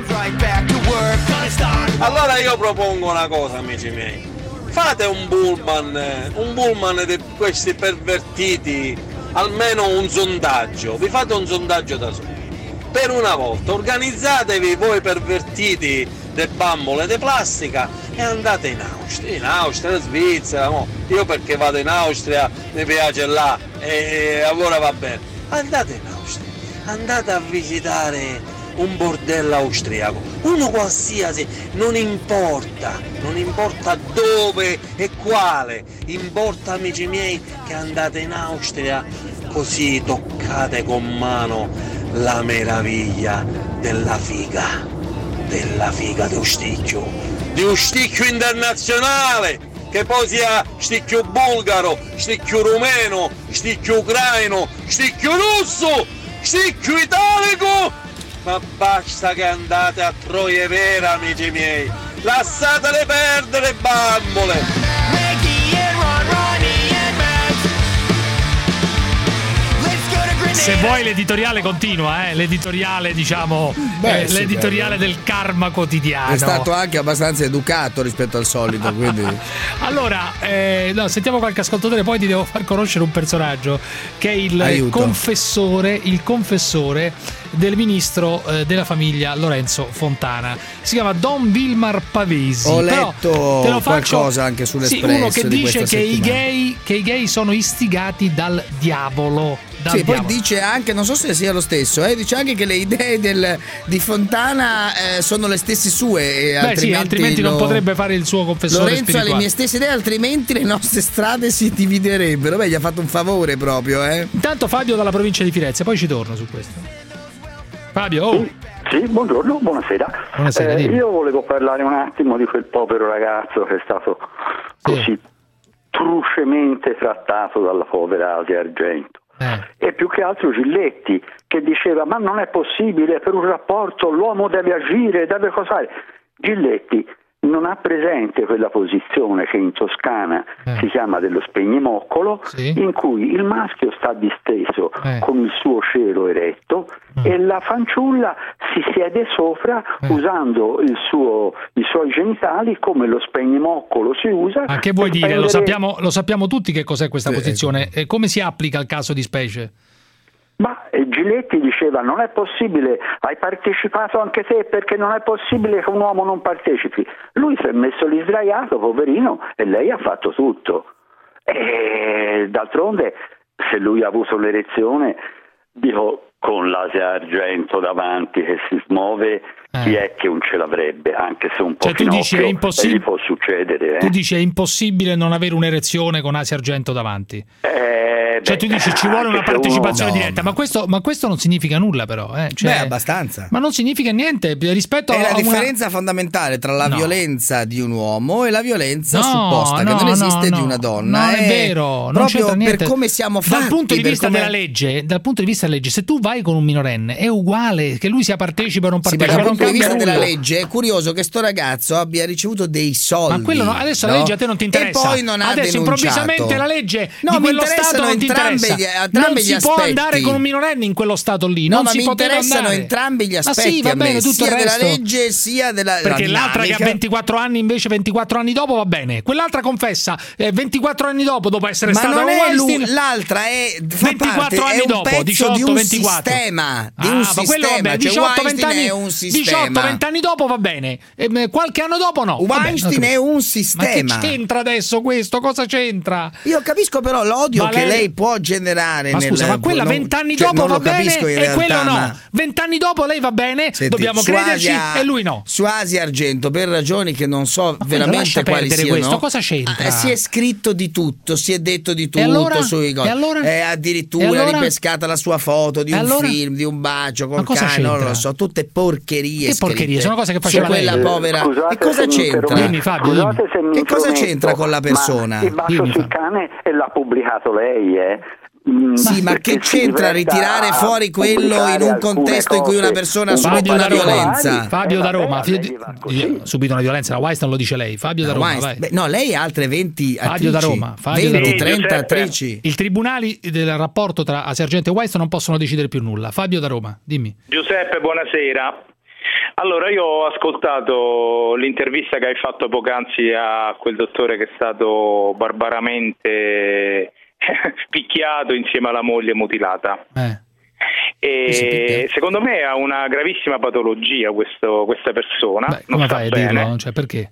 Allora io propongo una cosa, amici miei. Fate un pullman, un pullman di questi pervertiti, almeno un sondaggio, vi fate un sondaggio da soli. Per una volta organizzatevi voi pervertiti de bambole di plastica e andate in Austria, in Austria, in Svizzera, no? Io perché vado in Austria, mi piace là e allora va bene. Andate in Austria, andate a visitare un bordello austriaco, uno qualsiasi, non importa, non importa dove e quale, importa, amici miei, che andate in Austria così toccate con mano la meraviglia della figa, della figa di un sticchio, di un sticchio internazionale, che poi sia sticchio bulgaro, sticchio rumeno, sticchio ucraino, sticchio russo, sticchio italico. Ma basta che andate a Troia Vera, amici miei, lasciatele perdere, bambole. Se vuoi l'editoriale continua, eh? l'editoriale diciamo, Beh, eh, sì, l'editoriale bello. del karma quotidiano. È stato anche abbastanza educato rispetto al solito, quindi... Allora, eh, no, sentiamo qualche ascoltatore, poi ti devo far conoscere un personaggio che è il Aiuto. confessore, il confessore del ministro eh, della famiglia Lorenzo Fontana. Si chiama Don Vilmar Pavesi. Ho Però letto te lo faccio- qualcosa anche sull'Espresso. Sì, uno che di dice questa che i, settimana. gay, che i gay sono istigati dal diavolo. Dal Sì, poi diavolo. dice anche, non so se sia lo stesso, eh, dice anche che le idee del, di Fontana eh, sono le stesse sue. E Beh, altrimenti sì, altrimenti lo- non potrebbe fare il suo confessore Lorenzo ha le spirituale. mie stesse idee, altrimenti le nostre strade si dividerebbero. Beh, gli ha fatto un favore proprio, eh. Intanto Fabio dalla provincia di Firenze, poi ci torno su questo. Fabio, oh. Sì, buongiorno, buonasera. Buonasera, Eh, dimmi. io volevo parlare un attimo di quel povero ragazzo che è stato così trucemente trattato dalla povera Asia Argento. E più che altro Giletti, che diceva ma non è possibile, per un rapporto l'uomo deve agire, deve cosare. Giletti non ha presente quella posizione che in Toscana Eh. si chiama dello spegnimoccolo, in cui il maschio sta disteso Eh. con il suo cielo eretto e la fanciulla si siede sopra usando il suo, i suoi genitali come lo spegnimoccolo si usa. Ma che vuoi per dire? Lo prendere- sappiamo, lo sappiamo tutti che cos'è questa posizione. E come si applica al caso di specie? Ma eh, Giletti diceva non è possibile, hai partecipato anche te, perché non è possibile che un uomo non partecipi. Lui si è messo lì sdraiato, poverino, e lei ha fatto tutto. E d'altronde, se lui ha avuto l'erezione, dico, con l'Asia Argento davanti che si smuove, chi è che non ce l'avrebbe, anche se un po' Cioè, tu dici finocchio, è impossib- e gli può succedere. Eh? Tu dici è impossibile non avere un'erezione con Asia Argento davanti. Eh, Cioè beh, tu dici ci vuole anche una se uno- partecipazione no. diretta, ma questo, ma questo non significa nulla però. Eh? Cioè- Beh, abbastanza. Ma non significa niente rispetto È a la a una- differenza fondamentale tra la No. violenza di un uomo e la violenza No, supposta, no, che non esiste no, di no. una donna. Non è vero, non proprio c'entra niente. per come siamo fatti. Dal punto di per vista come- della legge, dal punto di vista della legge, se tu vai con un minorenne è uguale, che lui sia partecipe o non Sì, ma partecipe, dal non punto di cambia vista nulla. della legge è curioso che sto ragazzo abbia ricevuto dei soldi. Ma quello no, adesso la no? legge a te non ti interessa. E poi non ha Adesso denunciato. improvvisamente la legge No, di mi quello interessano Stato non ti entrambi interessa. gli, entrambi non gli si aspetti. può andare con un minorenne in quello stato lì. No, non ma si mi poteva interessano andare. entrambi gli aspetti. Ma sì, va a me, bene, tutto sia il resto. della legge sia della Perché la l'altra che ha ventiquattro anni invece ventiquattro anni dopo va bene. Quell'altra confessa eh, ventiquattro anni dopo dopo essere ma stata non con è Weinstein. lui, l'altra è fa ventiquattro parte, anni è un dopo, pezzo diciotto di un ventiquattro. sistema, di ah, un ma sistema, quello va bene, cioè diciotto venti Weinstein anni, è un sistema. diciotto venti anni dopo va bene. E, qualche anno dopo no. Weinstein Vabbè, è un sistema. Ma che c'entra adesso questo? Cosa c'entra? Io capisco però l'odio ma che lei... lei può generare. Ma nel... scusa, ma quella non... vent'anni cioè, dopo va bene in e realtà, quello no. ma... Vent'anni dopo lei va bene, Senti, dobbiamo su crederci Asia, e lui no. Su Asia Argento, per ragioni che non so ma veramente quali siano. Questo cosa c'entra? Ah, si è scritto di tutto, si è detto di tutto e allora? sui cose. E allora? Eh, addirittura e allora? ripescata la sua foto di e un allora? film, di un bacio ma col cosa cane, non c'entra? lo so, tutte porcherie. Che porcherie? Scritte. Sono cose che faceva su quella lei. povera. Scusate e cosa se mi c'entra? permetto. Dimmi, Fabio, Scusate se mi che cosa intrometto, c'entra con la persona? Ma il bacio Dimmi, sul Fabio. cane e l'ha pubblicato lei, eh? Mm, Sì, ma che c'entra ritirare fuori quello in un contesto in cui una persona ha subito una violenza? Fabio da Roma, subito una violenza, la Weinstein lo dice lei. Fabio da Roma, vai. Beh, no, lei ha altre venti attrici. Fabio da Roma, Fabio venti, da Roma. trenta attrici. I tribunali del rapporto tra Asia Argento e Weinstein non possono decidere più nulla. Fabio da Roma, dimmi. Giuseppe, buonasera. Allora, io ho ascoltato l'intervista che hai fatto poc'anzi a quel dottore che è stato barbaramente picchiato insieme alla moglie mutilata. Eh. E secondo me ha una gravissima patologia questo, questa persona. Beh, non come sta fai a bene, dirlo? Cioè, perché?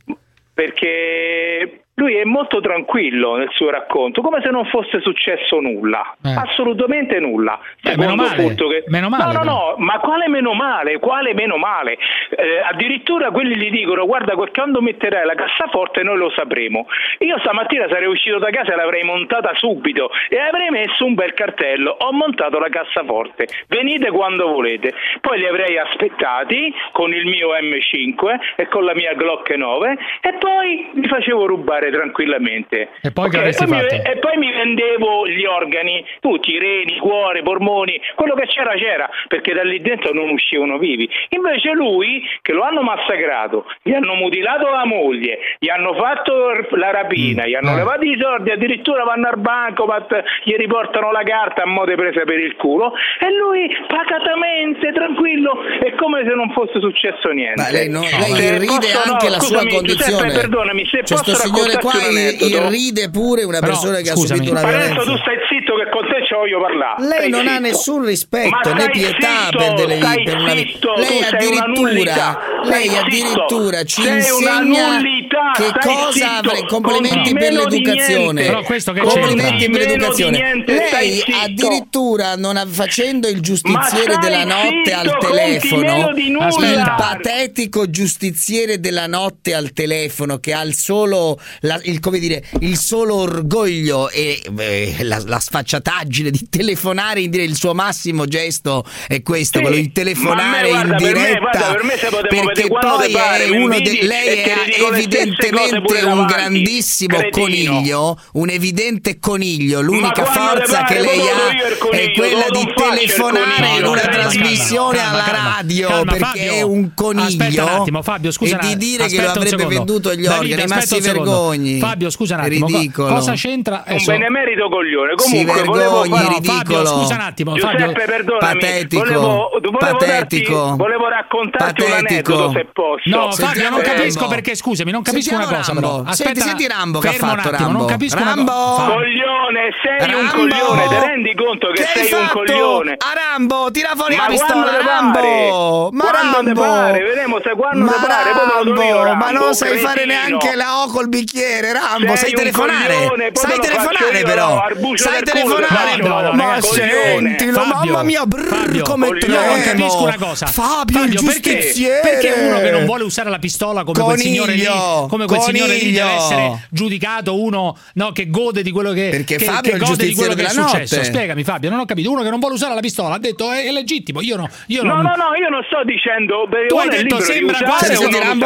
Perché lui è molto tranquillo nel suo racconto, come se non fosse successo nulla, eh. assolutamente nulla. Eh, meno male, che... meno male. No, no, no, ma quale meno male? Quale meno male? Eh, addirittura quelli gli dicono: guarda, quando metterai la cassaforte noi lo sapremo. Io stamattina sarei uscito da casa e l'avrei montata subito e avrei messo un bel cartello: ho montato la cassaforte, venite quando volete. Poi li avrei aspettati con il mio emme cinque e con la mia Glock nove e poi li facevo rubare tranquillamente. E poi, okay, che avresti e poi fatto? Mi, e poi mi vendevo gli organi, tutti, i reni, cuore, polmoni, quello che c'era c'era, perché da lì dentro non uscivano vivi. Invece lui, che lo hanno massacrato, gli hanno mutilato la moglie, gli hanno fatto la rapina, mm. gli hanno eh. levato i soldi, addirittura vanno al bancomat, gli riportano la carta a mo' di presa per il culo e lui pacatamente, tranquillo, è come se non fosse successo niente. Ma lei, no, lei Se irride posso, anche no, la scusami, sua condizione. Giuseppe, perdonami, se cioè, posso sto signore qua raccontarti un aneddoto. irride pure una Però, persona che scusami. ha subito una Parenzo, violenza. tu stai zitto che con te ci voglio parlare. Lei Stai non zitto. ha nessun rispetto Ma né stai pietà zitto, per delle stai per una zitto, lei tu sei una addirittura nullità. lei Stai addirittura zitto. ci Sei una insegna nullità, che stai cosa zitto. avrei complimenti Con per meno di l'educazione. niente. Però questo che complimenti c'entra? per Meno l'educazione. di niente, stai Lei zitto. addirittura non ha, facendo il giustiziere Ma della stai notte al zitto, conti telefono, meno di nulla. il Aspetta. patetico giustiziere della notte al telefono che ha il solo la, il come dire il solo orgoglio e eh, la, la sfacciataggine di telefonare in dire il suo massimo gesto è questo, Sì, quello di telefonare ma a me, guarda, in per me, diretta guarda, per me se potevo perché vedere quando poi te pare, è mi uno invidi de- lei e te è ne dico le stesse cose evidentemente pure un davanti, grandissimo cretino. coniglio, un evidente coniglio, l'unica Ma quando te forza pare, che lei poi ha vado io il coniglio, è quella non di faccio il telefonare coniglio, in una calma, trasmissione calma, alla calma, radio calma, perché Fabio, è un coniglio. aspetta un attimo, Fabio, scusa e un di attimo, dire che lo aspetta un avrebbe secondo. venduto gli Davide, organi, ma aspetta si un secondo. vergogni. Fabio, scusa un attimo, co- Ridicolo. cosa c'entra? Un Adesso- benemerito coglione. Si Comunque volevo vergogni, fare- No, ridicolo. Fabio, scusa un attimo, Fabio. Giuseppe, perdonami. Patetico, Volevo, volevo, patetico, darti, volevo raccontarti un patetico. aneddoto se posso. No, Sentiamo Fabio, non capisco Rambo. perché, scusami, non capisco Sentiamo una cosa Rambo. però. Senti, senti Rambo che ha fermo fatto, un attimo, Rambo. non capisco Rambo. una cosa. Fa- Coglione, sei un Rambo. coglione, ti rendi conto che, Che hai sei un fatto? coglione? A Rambo, tira fuori Ma la pistola, quando te Rambo. pare? Ma Quando te Rambo. pare? Vedremo se quando ma te pare, poi te lo do io, Rambo, Rambo, ma non sai cretino. fare neanche la O col bicchiere, Rambo, Sei sai un telefonare. coglione, poi Sai te lo telefonare faccio io, però. Arbucio Sai del culo, telefonare. te faccio, Ma ragazzi, sentilo, Fabio, mamma mia, brrr, Fabio, come coglione. Io non tremo. capisco una cosa. Fabio, il perché, giustiziere. perché uno che non vuole usare la pistola come quel signore lì, Coniglio, come quel signore lì deve coniglio. essere giudicato uno no, che gode di quello che, Perché che, Fabio che è il gode di quello che è giustiziere della successo. notte. Spiegami Fabio, non ho capito. Uno che non vuole usare la pistola ha detto è, è legittimo. Io no, io No, non... no, no, io non sto dicendo. beh, Tu uno hai è detto libero di sembra usare quasi o Senti, non Rambo? usare.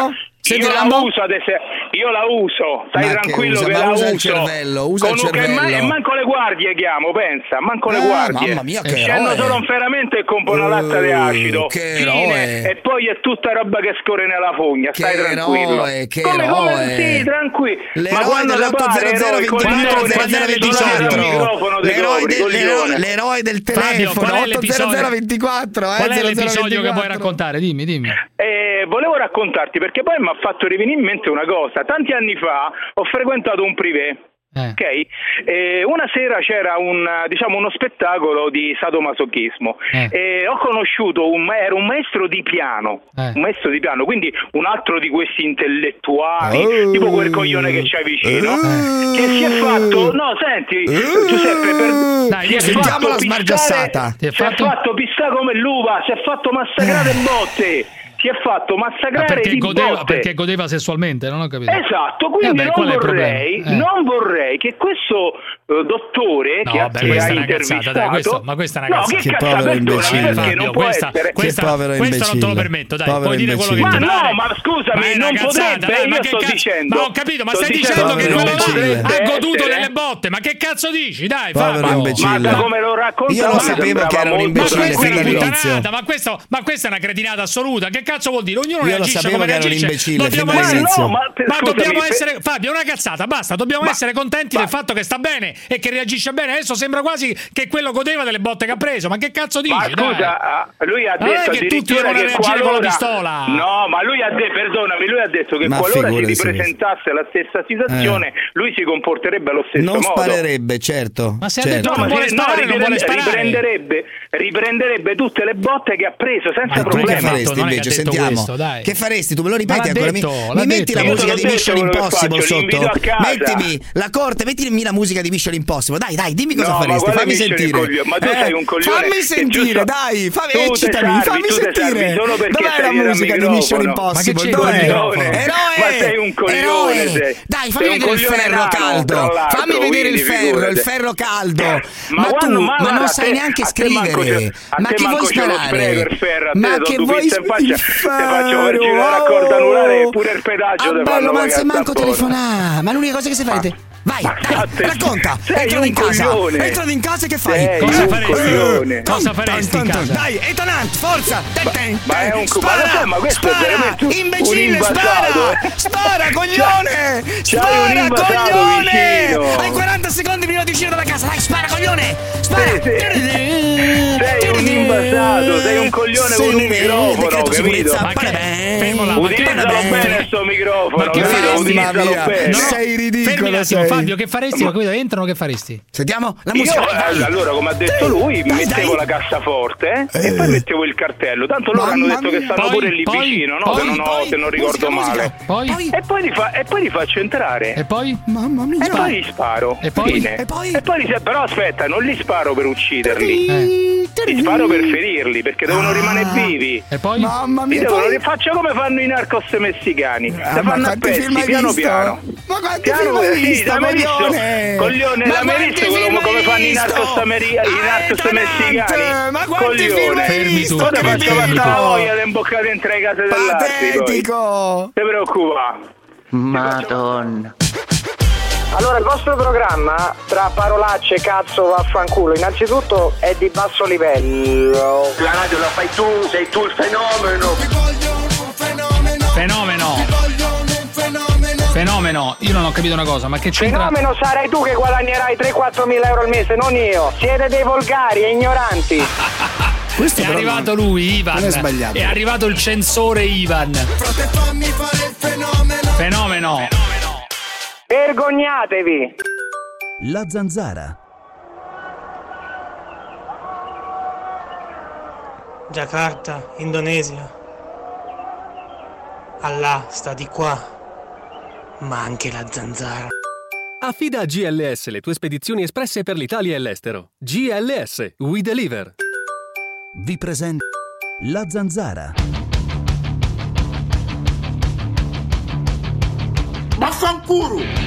Senti, io la Lambo? uso adesso, io la uso, stai Ma che tranquillo usa? che, Ma la usa uso. il cervello, usa Con il un- che cervello. ma- e manco le guardie chiamo, pensa, manco le Ah, guardie. mamma mia, che Scendono eroe. solo un ferramento e compro una latta di acido. che Fine. eroe. E poi è tutta roba che scorre nella fogna, stai Che tranquillo. eroe, che come, eroe. come, sì, tranquillo. Ma L'eroe quando le pare, eroe, coglione, dell'otto il microfono dei l'eroe, copri, del, coglione. l'eroe del Fabio, telefono qual è otto zero zero ventiquattro eh, Qual è zero zero l'episodio che vuoi ventiquattro. raccontare? Dimmi, dimmi. Eh, volevo raccontarti perché poi mi ha fatto rivenire in mente una cosa. Tanti anni fa ho frequentato un privé. Eh. Ok? Eh, una sera c'era un, diciamo, uno spettacolo di sadomasochismo Eh. e ho conosciuto un, ma- era un maestro di piano, Eh. un maestro di piano, quindi un altro di questi intellettuali, Oh. tipo quel coglione che c'hai vicino, Oh. che si è fatto, no, senti, Giuseppe, per, Dai, si è sentiamo fatto la pistare- smargiassata. Si è fatto pistare come l'uva, si è fatto massacrare in botte. Si è fatto Ma massacrare perché di godeva, botte. perché godeva sessualmente, non ho capito. Esatto, quindi Eh beh, qual è non, il problema? vorrei, Eh. non vorrei che questo eh, dottore No, che, vabbè, che questa ha è una cazzata, intervistato, dai, questo- ma questa è una no, cazzata. che Che cazzata, povero perdonami, imbecille. perché Fabio, non può questa, essere. questa, Che povero questo non te lo imbecille. permetto, dai, Povero puoi dire quello che imbecille. ti Ma pare. no, ma scusami, Ma è una non cazzata, potrebbe, dai, ma io che sto cazzo- dicendo- Ma ho capito, ma sto stai dicendo dicendo che che quello non là potrebbe ha goduto essere. delle botte, ma che cazzo dici? Dai, Povero Fabio. imbecille. Ma da come lo racconta Io lo mi sapevo sembrava che era un molto Ma imbecille questa è fin una dall'inizio. puttanata, ma, questo, ma questa è una cretinata assoluta. Che cazzo vuol dire? Ognuno Io lo reagisce sapevo come che era un reagisce. imbecille Dobbiamo fin essere, dall'inizio. No, ma per- ma scusami, dobbiamo per- essere Fabio, è una cazzata, basta, dobbiamo Ma- essere contenti ma- del fatto che sta bene e che reagisce bene. Adesso sembra quasi che quello godeva delle botte che ha preso. Ma che cazzo dici? Ma dai? scusa, ah, lui ha Non è detto che tutti addirittura devono che reagire con la qualora... pistola. No, ma lui ha detto, perdonami, lui ha detto che Ma qualora si figurati, ripresentasse la stessa situazione, lui si comporterebbe allo stesso Non modo. sparerebbe, certo. Ma se ha certo. detto No, non ma vuole si- sparare, no, non vuole riprende- sparare. riprenderebbe, riprenderebbe tutte le botte che ha preso senza Ma Tu non è che che ha problema. faresti non è che invece? ha detto Sentiamo. questo, dai. Che faresti? Tu me lo ripeti Ma l'ha ancora? detto, mi l'ha mi metti detto. la Io musica te l'ho di detto Mission quello che Impossible faccio, li invito sotto. a casa. Mettimi la corte, mettimi la musica di Mission Impossible. Dai, dai, dimmi cosa No, ma faresti. quale Fammi Mission sentire. Impossible? Ma tu Eh, sei un coglione Fammi che sentire, giusto- dai, fammi, Tu te eccitami, salvi, fammi tu te salvi sentire. solo perché Dov'è stai la al musica di Mission microfono. Impossible? Ma che c'è Dov'è? il microfono? Eroe! Ma sei un coglione, Eroe! sei. Dai, fammi Sei un vedere il coglione ferro nano, tra caldo. l'altro, Fammi vedere il quindi ferro, il figurati. ferro caldo. Ma Ma tu, quando- ma ma guarda, non a sai te- neanche a te manco scrivere. c'è- a Ma te che manco vuoi c'è lo sparare? spray per ferro, a te Ma do che due vuoi pizze in faccia, il te faccio ferro? vergine la raccorda anulare e pure il pedaggio Ah, te bello, fanno ma non sai pagare manco a tappola. telefonare. Ma l'unica cosa che sai fare te. Vai, Ma dai, state- racconta. sei Entrano un in casa. coglione. Entrano in casa e che fai? Sei Cosa un faresti? coglione. Cosa Ton, faresti ton, in ton, casa? Dai, etonante, forza! Ten, ten, ma è un- spara, ma lo so, ma questo è spara, veramente un- un imbecille, invasato, spara! eh. Spara, coglione! C'hai un Spara, invasato coglione! vicino. Hai quaranta secondi prima di uscire dalla casa, dai, spara, coglione! Spara! Sì, sì. Sei un invasato, sei un coglione con un microfono, capito? Ma che- fermo là, ma che- Utilizzalo bene sto microfono, Ma che capito? faresti? Utilizzalo Mamma mia, bene. no. Sei ridicolo, Fermi un attimo, sei. Fabio, che faresti? Ma qui entrano, che faresti? Sentiamo la Io, musica. vai, vai. allora, come ha detto lui, Dai, mettevo dai. la cassaforte eh, e poi mettevo il cartello. Tanto loro hanno Mamma detto che mia. stanno Poi, pure lì poi, vicino, no? poi, se, non ho- poi, se non ricordo musica, male. musica. Poi? E poi, li fa- e poi li faccio entrare. E poi? Mamma mia. E poi li sparo. E poi? Fine. E poi? E poi li- però aspetta, non li sparo per ucciderli. Eh. Li sparo per ferirli, perché devono Ah. rimanere vivi. E poi? Mamma Li mia, devono- poi- faccio come fanno i narcos messicani. Ah, Le ma fanno a quanti film pezzi, hai piano visto? piano. Ma quanti Piano, film hai sì, visto, l'hai mai visto? coglione? Coglione, Ma l'hai mai quanti visto film come, hai come fanno i visto? narcos, ameri- i Ah, narcos Tanante, messicani? ma quanti film Coglione. hai Fermi visto? tu, Ora che faccio ridicolo. passare la voglia di imboccare dentro le case dell'arte. Patetico. Non ti preoccupare. Madonna. Allora, il vostro programma, tra parolacce, cazzo, vaffanculo, innanzitutto è di basso livello. La radio la fai tu, sei tu il fenomeno. Fenomeno. Fenomeno. Io non ho capito una cosa, ma che c'entra? Fenomeno sarai tu che guadagnerai tre quattro mila euro al mese, non io. Siete dei volgari e ignoranti. Questo è arrivato lui, Ivan. non è sbagliato. È arrivato il censore Ivan. Fenomeno. Vergognatevi. La Zanzara. Jakarta, Indonesia. Allah sta di qua, ma anche la zanzara. Affida a G L S le tue spedizioni espresse per l'Italia e l'estero. G L S, we deliver. Vi presento La Zanzara. Vaffanculo!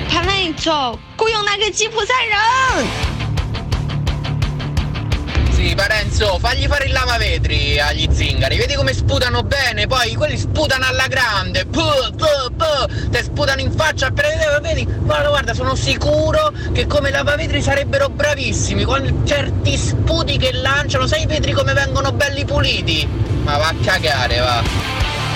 Panenzo，雇佣那个吉普赛人。 Sì, Parenzo, fagli fare il lavavetri agli zingari, vedi come sputano bene, poi quelli sputano alla grande, puh, puh, puh, te sputano in faccia, vedi, guarda, guarda, sono sicuro che come lavavetri sarebbero bravissimi, con certi sputi che lanciano, sai i vetri come vengono belli puliti? Ma va a cagare, va.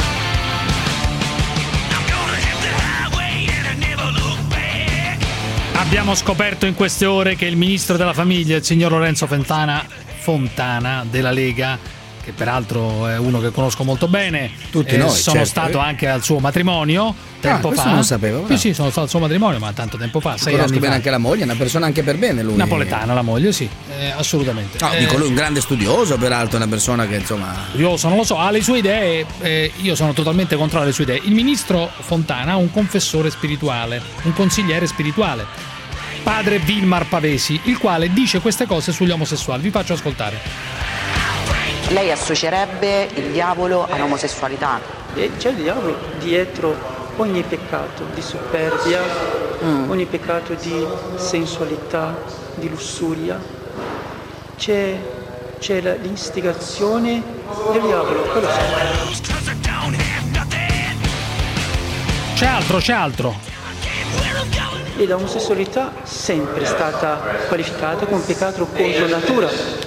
Abbiamo scoperto in queste ore che il ministro della famiglia, il signor Lorenzo Fontana, Fontana della Lega, che peraltro è uno che conosco molto bene, tutti eh, noi, sono certo. stato anche al suo matrimonio tempo ah, fa. Non sapevo. Sì, sì, sono stato al suo matrimonio, ma tanto tempo fa, sei conosco anni bene fa. Anche la moglie, è una persona anche per bene lui. Napoletana la moglie, sì, eh, assolutamente. No, eh, dico lui un grande studioso, peraltro, una persona che insomma. Studioso, non lo so, ha le sue idee, eh, io sono totalmente contrario alle sue idee. Il ministro Fontana ha un confessore spirituale, un consigliere spirituale, padre Vilmar Pavesi, il quale dice queste cose sugli omosessuali. Vi faccio ascoltare. Lei associerebbe il diavolo all'omosessualità? E c'è il diavolo dietro ogni peccato di superbia, mm. ogni peccato di sensualità, di lussuria. C'è, c'è la, l'istigazione del diavolo, quello sì. C'è altro, c'è altro. E l'omosessualità è sempre stata qualificata come peccato contro natura.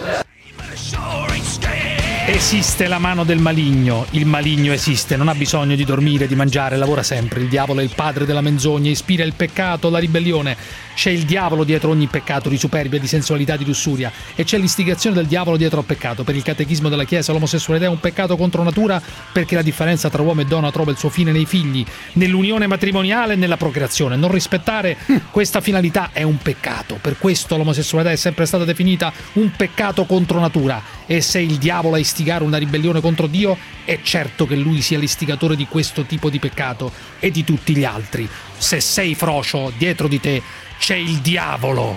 Esiste la mano del maligno, il maligno esiste, non ha bisogno di dormire, di mangiare, lavora sempre. Il diavolo è il padre della menzogna, ispira il peccato, la ribellione. C'è il diavolo dietro ogni peccato di superbia, di sensualità, di lussuria, e c'è l'istigazione del diavolo dietro al peccato. Per il catechismo della Chiesa l'omosessualità è un peccato contro natura, perché la differenza tra uomo e donna trova il suo fine nei figli, nell'unione matrimoniale e nella procreazione. Non rispettare questa finalità è un peccato. Per questo l'omosessualità è sempre stata definita un peccato contro natura, e se il diavolo a istigare una ribellione contro Dio, è certo che lui sia l'istigatore di questo tipo di peccato e di tutti gli altri. Se sei frocio, dietro di te c'è il diavolo.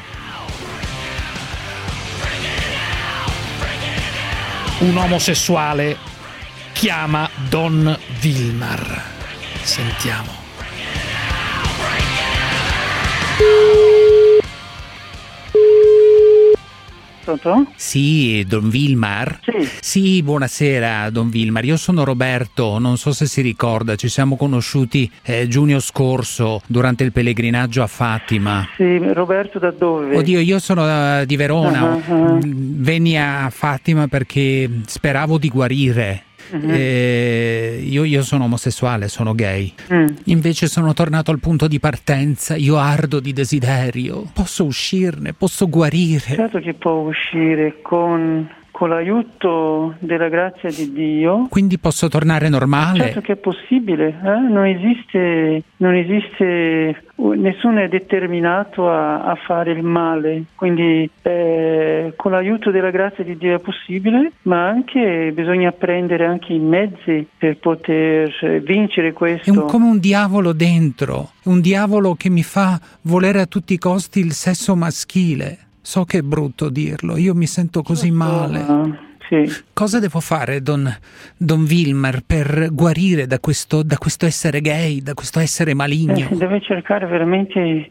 Un omosessuale chiama Don Vilmar. Sentiamo. Pronto? Sì, Don Vilmar? Sì. Sì, buonasera Don Vilmar, io sono Roberto, non so se si ricorda, ci siamo conosciuti eh, giugno scorso durante il pellegrinaggio a Fatima. Sì, Roberto da dove? Oddio, io sono uh, di Verona, uh-huh, uh-huh. venni a Fatima perché speravo di guarire. Uh-huh. Eh, io, io sono omosessuale, sono gay. Mm. Invece sono tornato al punto di partenza. Io ardo di desiderio. Posso uscirne, posso guarire. Certo che può uscire con, con l'aiuto della grazia di Dio. Quindi posso tornare normale? Certo che è possibile, eh? Non esiste, non esiste, nessuno è determinato a, a fare il male, quindi eh, con l'aiuto della grazia di Dio è possibile, ma anche bisogna prendere anche i mezzi per poter vincere questo. È un, come un diavolo dentro, un diavolo che mi fa volere a tutti i costi il sesso maschile. So che è brutto dirlo, io mi sento così male. Uh, sì. Cosa devo fare, Don, Don Vilmar, per guarire da questo, da questo essere gay, da questo essere maligno? Eh, deve cercare veramente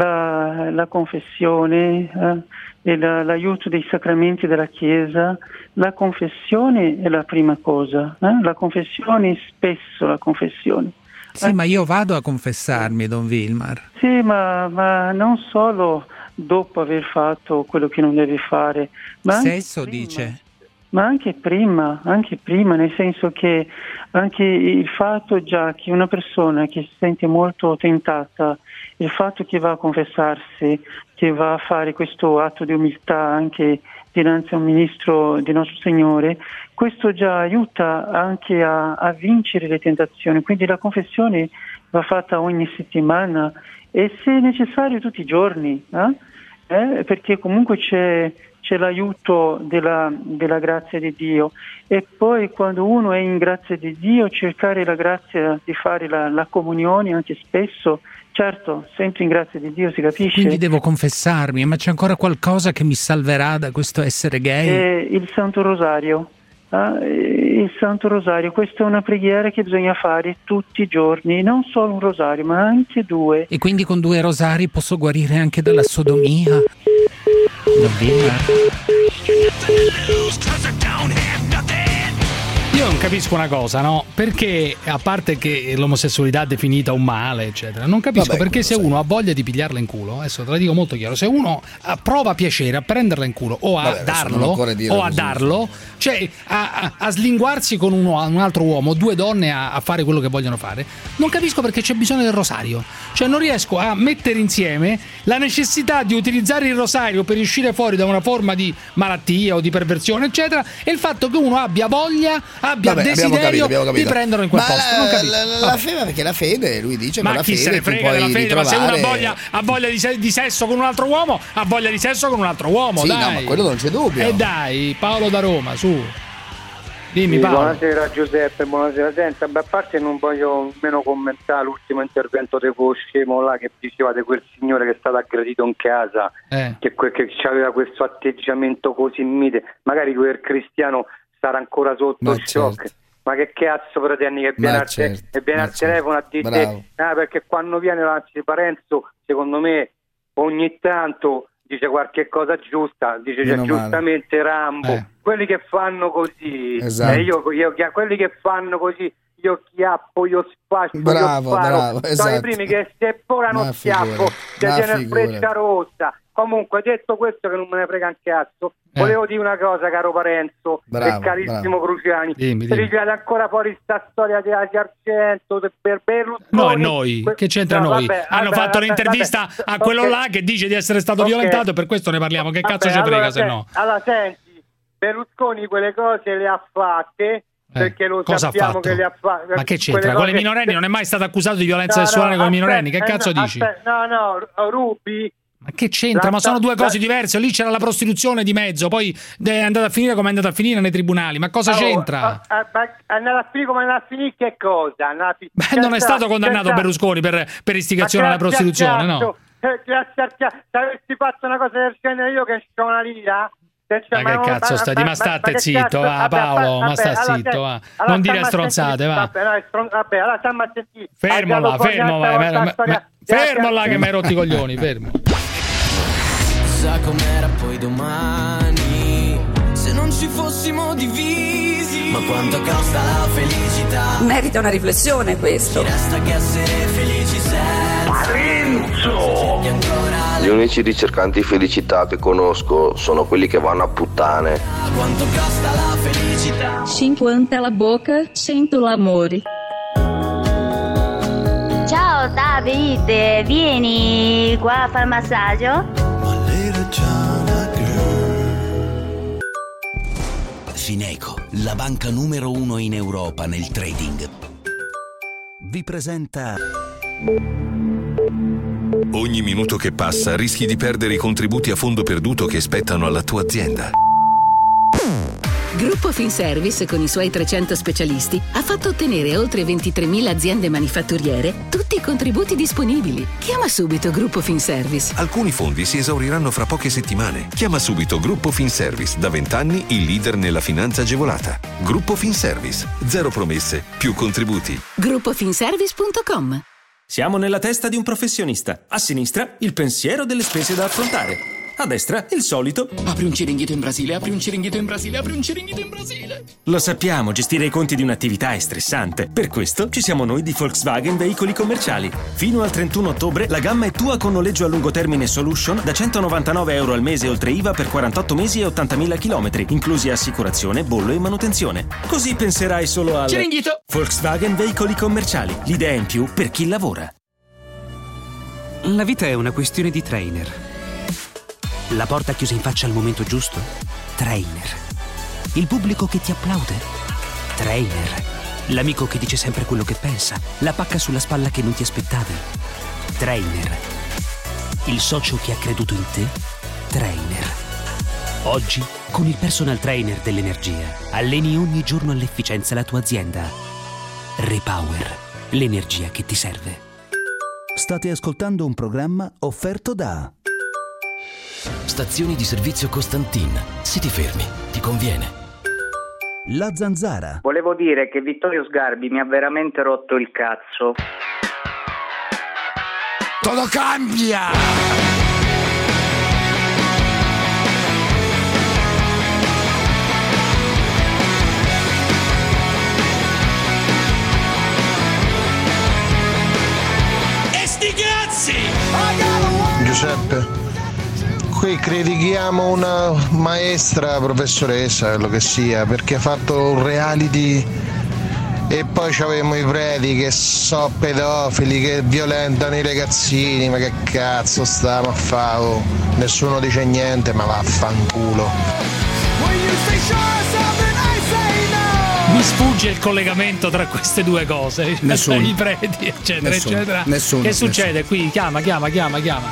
la, la confessione eh, e la, l'aiuto dei sacramenti della Chiesa. La confessione è la prima cosa, eh? La confessione, spesso la confessione. Sì, eh? ma io vado a confessarmi, Don Vilmar. Sì, ma, ma non solo dopo aver fatto quello che non deve fare, ma sesso prima, dice, ma anche prima, anche prima, nel senso che anche il fatto già che una persona che si sente molto tentata, il fatto che va a confessarsi, che va a fare questo atto di umiltà anche dinanzi a un ministro di nostro Signore, questo già aiuta anche a, a vincere le tentazioni. Quindi la confessione va fatta ogni settimana e se necessario tutti i giorni, eh? Eh? Perché comunque c'è, c'è l'aiuto della, della grazia di Dio, e poi quando uno è in grazia di Dio cercare la grazia di fare la, la comunione anche spesso, certo, sempre in grazia di Dio, si capisce. Quindi devo confessarmi, ma c'è ancora qualcosa che mi salverà da questo essere gay? È il Santo Rosario. Ah, il Santo Rosario, questa è una preghiera che bisogna fare tutti i giorni, non solo un rosario ma anche due. E quindi con due rosari posso guarire anche dalla sodomia? Don Vilmar? Io non capisco una cosa, no? Perché, a parte che l'omosessualità è definita un male, eccetera, non capisco Vabbè, perché se sai. uno ha voglia di pigliarla in culo, adesso te la dico molto chiaro, se uno ah, prova piacere a prenderla in culo o a Vabbè, adesso non darlo, occorre dire o a così. darlo, cioè a, a, a slinguarsi con uno, un altro uomo, due donne a, a fare quello che vogliono fare, non capisco perché c'è bisogno del rosario. Cioè non riesco a mettere insieme la necessità di utilizzare il rosario per uscire fuori da una forma di malattia o di perversione, eccetera, e il fatto che uno abbia voglia, abbia Vabbè, abbiamo desiderio capito, abbiamo di capito. prenderlo in quel Ma posto. la, Non capisco. la, la, Vabbè. la fede, perché la fede, lui dice Ma con la chi fede se ne tu frega puoi della fede? Ma se uno ha ritrovare- voglia, ha voglia di, se- di sesso con un altro uomo, ha voglia di sesso con un altro uomo, Sì, dai. no, ma quello non c'è dubbio. E dai, Paolo da Roma, su. Dimmi Sì, Paolo. buonasera Giuseppe, buonasera. Senta, beh, a parte non voglio nemmeno commentare l'ultimo intervento di quello scemo là che diceva di quel signore che è stato aggredito in casa, Eh. che, que- che aveva questo atteggiamento così mite, magari quel cristiano sarà ancora sotto Ma shock. certo. Ma che cazzo pretendi che viene, Ma al, te- certo, e viene ma al telefono a dire Bravo. ah, perché quando viene l'anzi Parenzo, secondo me ogni tanto dice qualche cosa giusta, dice Meno cioè, male. giustamente Rambo, Eh. quelli che fanno così, Esatto. eh, io, io, quelli che fanno così, io chiappo, io spaccio, Bravo, io sparo, bravo, sono esatto. i primi che se volano Ma schiaffo, figurati, se ma tiene figurati. freccia rossa. Comunque, detto questo, che non me ne frega un cazzo, Eh. volevo dire una cosa, caro Parenzo Bravo, e carissimo Cruciani. Dimmi, Se dimmi. ritirate ancora fuori sta storia di Asia Argento de- per Berlusconi. No, e noi, que- che c'entra no, noi? vabbè, Hanno vabbè, fatto vabbè, un'intervista vabbè, a quello ok. là che dice di essere stato Ok. violentato e per questo ne parliamo. Che cazzo Vabbè, ci frega allora, se se- no? Allora senti, Berlusconi quelle cose le ha fatte perché lo Eh, Cosa ha sappiamo fatto? che le ha fatte. Ma che c'entra? Con le minorenni non è mai stato accusato di violenza No, sessuale no, con i minorenni? Che aspetta, cazzo eh, dici? aspetta, no, no, Rubi. Ma che c'entra? La- Ma sono due la- cose diverse. Lì c'era la prostituzione di mezzo, poi è andata a finire come è andata a finire nei tribunali. Ma cosa Oh, c'entra? ah, ah, ma è andata a finire come è andata a finire che cosa? È andata a fi- Beh, non è Senza- stato condannato senza- Berlusconi per, per istigazione Ma alla grazie al prostituzione, no? cazzo, eh, grazie al cazzo. Se avessi fatto una cosa del genere io che c'ho una lira. se- Ma che non- cazzo stai? Ma state che zitto, cazzo- va, vabbè, Paolo, ma vabbè, sta allora, zitto, se- va. allora Non dire stiamo a stronzate, sentire- va. Vabbè, no, è stron- vabbè, allora stiamo a sentire. Fermo Hai dato là, fuori fermo, un'altra vai, volta ma- la storia- ma- fermo là che mi hai rotto i coglioni, fermo. Chissà com'era poi domani se non ci fossimo divisi. Ma quanto costa la felicità? Merita una riflessione questo. Ci resta che essere felici senza Parenzo. Che ancora Gli unici ricercanti felicità che conosco sono quelli che vanno a puttane. quanto costa la felicità? cinquanta la bocca, cento l'amore. Ciao Davide, vieni qua a fare massaggio? Fineco, la banca numero uno in Europa nel trading, vi presenta. Ogni minuto che passa rischi di perdere i contributi a fondo perduto che spettano alla tua azienda. Gruppo Finservice, con i suoi trecento specialisti, ha fatto ottenere a oltre ventitremila aziende manifatturiere tutti i contributi disponibili. Chiama subito Gruppo Finservice. Alcuni fondi si esauriranno fra poche settimane. Chiama subito Gruppo Finservice, da vent'anni il leader nella finanza agevolata. Gruppo Finservice, zero promesse, più contributi. gruppo finservice punto com. Siamo nella testa di un professionista. A sinistra, il pensiero delle spese da affrontare. A destra, il solito. Apri un ciringhito in Brasile, apri un ciringhito in Brasile, apri un ciringhito in Brasile. Lo sappiamo, gestire i conti di un'attività è stressante. Per questo ci siamo noi di Volkswagen Veicoli Commerciali. Fino al trentuno ottobre la gamma è tua con noleggio a lungo termine Solution da centonovantanove euro al mese oltre I V A per quarantotto mesi e ottantamila chilometri, inclusi assicurazione, bollo e manutenzione. Così penserai solo al Ciringhito. Volkswagen Veicoli Commerciali. L'idea in più per chi lavora. La vita è una questione di trainer. La porta chiusa in faccia al momento giusto? Trainer. Il pubblico che ti applaude? Trainer. L'amico che dice sempre quello che pensa? La pacca sulla spalla che non ti aspettavi? Trainer. Il socio che ha creduto in te? Trainer. Oggi, con il personal trainer dell'energia, alleni ogni giorno all'efficienza la tua azienda. Repower. L'energia che ti serve. State ascoltando un programma offerto da Stazioni di servizio Costantin. Se ti fermi, ti conviene. La Zanzara. Volevo dire che Vittorio Sgarbi mi ha veramente rotto il cazzo. Todo cambia! Rossi. Giuseppe, qui critichiamo una maestra, professoressa, quello che sia, perché ha fatto un reality e poi c'avevamo i preti che so pedofili, che violentano i ragazzini. Ma che cazzo stiamo a fare? Oh? Nessuno dice niente, ma vaffanculo. Mi sfugge il collegamento tra queste due cose. Nessuno. I preti, eccetera, Nessuno. eccetera. Nessuno. Che succede Nessuno. qui? Chiama, chiama, chiama, chiama.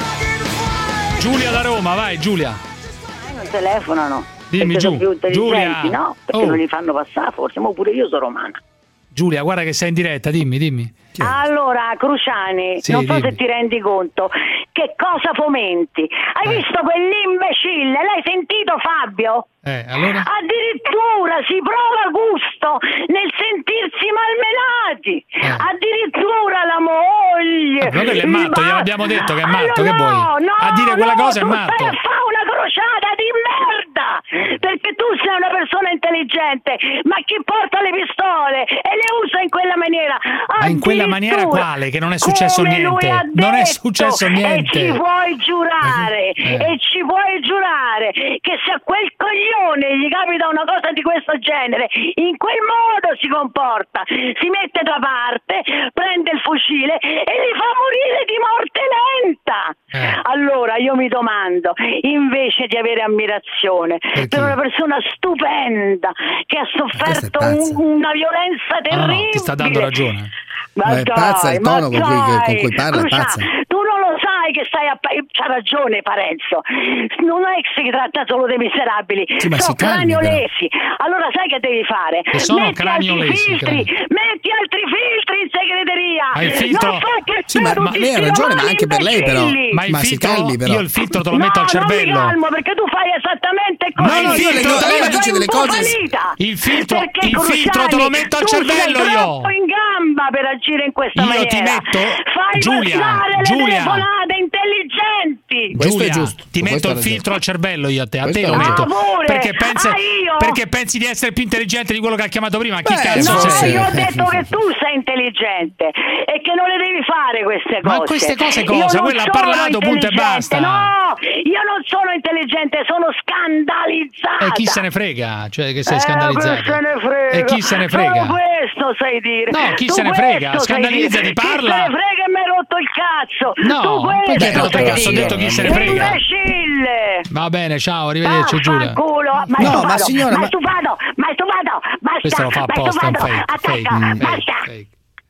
Giulia da Roma, vai Giulia. Non telefonano. Dimmi, perché Giù. sono più intelligenti, Giulia. no? Perché Oh. non li fanno passare, forse, ma pure io sono romana. Giulia, guarda che sei in diretta, dimmi, dimmi. Allora, Cruciani, Sì, non so dimmi. se ti rendi conto che cosa fomenti. Hai Eh. visto quell'imbecille? L'hai sentito, Fabio? Eh, allora? Addirittura si prova gusto nel sentirsi malmenati. Addirittura la moglie. Eh, quello è il matto, ma- gliel'abbiamo detto che è Allora, matto, che vuoi? no, no, A dire quella no, cosa è tu matto. stai a fare una crociata di merda. Perché tu sei una persona intelligente, ma chi porta le pistole e le usa in quella maniera? Ma in quella maniera Addirittura, quale? Che non è successo come niente. lui ha Non è detto, successo niente. E ci puoi giurare, Eh. e ci puoi giurare che se a quel coglione gli capita una cosa di questo genere, in quel modo si comporta, si mette da parte, prende il fucile e li fa morire di morte lenta. Eh. Allora io mi domando, invece di avere ammirazione per una persona stupenda che ha sofferto pazza. un- una violenza No, terribile, no, ti sta dando ragione. Ma, Ma è dai, pazza il ma tono con cui- dai, con cui parla, è Cruciani, pazza. tu non lo sai che stai a pa- c'ha ragione Parenzo, non è che si tratta solo dei miserabili, Sì, ma sono si calmi, craniolesi. Allora sai che devi fare? Che sono metti altri craniolesi, filtri, crani- metti altri filtri in segreteria. Ma il filtro- Non fai che Sì, ma, tu ma ti lei ha stiri ragione, ma male anche per lei però. imbecilli. Ma il Ma si filtro, calmi però. io il filtro te lo No, metto al non cervello. mi calmo perché tu fai esattamente così. No, no, io le do- lei Fai dice un delle po' cose- falita. Il filtro- Perché, il filtro te lo Cruciani, metto al tu cervello sei io. troppo in gamba per agire in questa Io maniera. ti metto- Fai Giulia, passare le Giulia. telefonate intelligenti. Questo Giulia, è giusto, ti questo metto ha il ragione. filtro al cervello io a te, a te Questo lo ha metto. ragione. Ah, pure? Perché pensi, Ah, io? perché pensi di essere più intelligente di quello che ha chiamato prima? Chi Beh, cazzo No, sì, sei? sì. io ho detto che tu sei intelligente e che non le devi fare queste cose. Ma queste cose Io cosa? non Quella ha sono parlato, punto e intelligente, basta. No, io non sono intelligente, sono scandalizzata. E chi se ne frega? Cioè che sei Eh, scandalizzato. chi se ne frega? E chi se ne frega? Solo questo sai dire. No, chi Tu se ne frega? questo sai Scandalizzati, dire. parla. Chi se ne frega e mi hai rotto il cazzo. No, tu questo perché ti ho rotto il sai cazzo? Ho dire. detto chi se ne frega. Imbecille. Va bene, ciao, arrivederci Giulia. Culo, ma è No, stufato, ma signora, ma è ma- stufato, ma è stufato, basta, Questo lo fa ma è apposta, è un stufato, fake, fake, attacca, fake, basta. fake.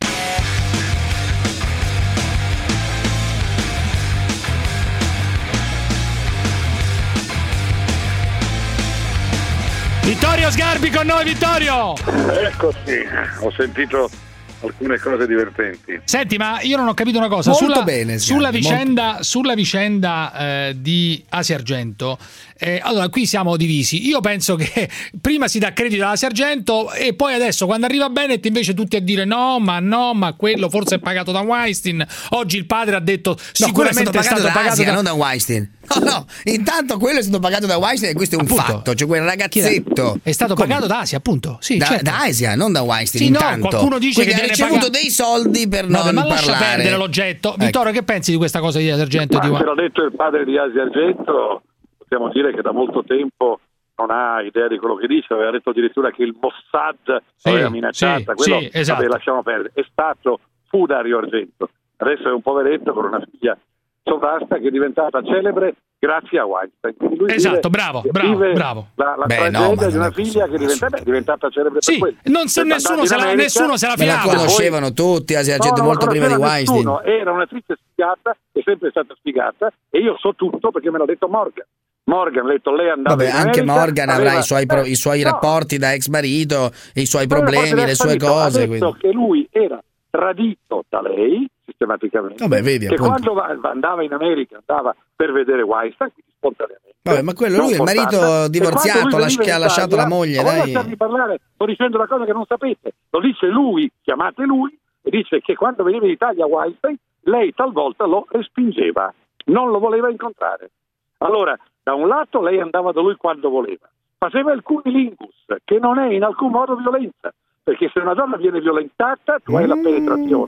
Vittorio Sgarbi con noi, Vittorio! Eccoci, ho sentito alcune cose divertenti. Senti, ma io non ho capito una cosa. Molto sulla, bene, Sgarbi, sulla molto- vicenda, sulla vicenda eh, di Asia Argento, eh, allora qui siamo divisi. Io penso che prima si dà credito alla Asia Argento e poi adesso quando arriva Bennett invece tutti a dire no, ma no, ma quello forse è pagato da Weinstein. Oggi il padre ha detto No, quello è sicuramente stato pagato da pagato Asia, da... non da Weinstein. No, no, intanto quello è stato pagato da Weinstein e questo è un Appunto. fatto. Cioè quel ragazzetto È stato Come? pagato da Asia, appunto. Sì, da, certo. da Asia, non da Weinstein. Sì, no, intanto qualcuno dice Quindi che ha viene ricevuto pagato- dei soldi per No, non ma lascia parlare. perdere l'oggetto. Ecco. Vittorio, che pensi di questa cosa di Asia Argento? Ma Di... se l'ha detto il padre di Asia Argento, possiamo dire che da molto tempo non ha idea di quello che dice. Aveva detto addirittura che il Mossad Sì, aveva minacciata. sì, Quello, sì, esatto. vabbè, lasciamo perdere. È stato, fu Dario Argento. Adesso è un poveretto con una figlia sovrasta che è diventata celebre grazie a Weinstein. Quindi lui Esatto, vive- bravo, bravo, vive bravo. La, la Beh, tragedia no, ma di una non è figlia che diventa, beh, è diventata celebre Sì, per quello. non se- È nessuno andata se in la- America, nessuno se la Ma la fiava. conoscevano tutti Asia Argento No, non molto la prima di conosceva Weinstein. nessuno. Era un'attrice sfigata, è sempre stata sfigata e io so tutto perché me l'ha detto Morgan. Morgan, ha detto lei andava Vabbè, in anche America, Morgan avrà aveva- i suoi, pro- i suoi Eh, no, rapporti da ex marito, i suoi però problemi, poi le sue adesso cose. Ha detto quindi. che lui era tradito da lei sistematicamente. Vabbè, vedi, che appunto. quando va- va- andava in America andava per vedere Weinstein, quindi spontaneamente. Vabbè, ma quello non lui è il marito forzata. E divorziato, quando lui las- veniva che ha in lasciato Italia, la moglie, ma voi dai. lasciarmi parlare, sto dicendo una cosa che non sapete. Lo dice lui, chiamate lui, e dice che quando veniva in Italia Weinstein, lei talvolta lo respingeva, non lo voleva incontrare. Allora, da un lato lei andava da lui quando voleva, faceva il cunilingus, che non è in alcun modo violenza, perché se una donna viene violentata, tu hai la penetrazione,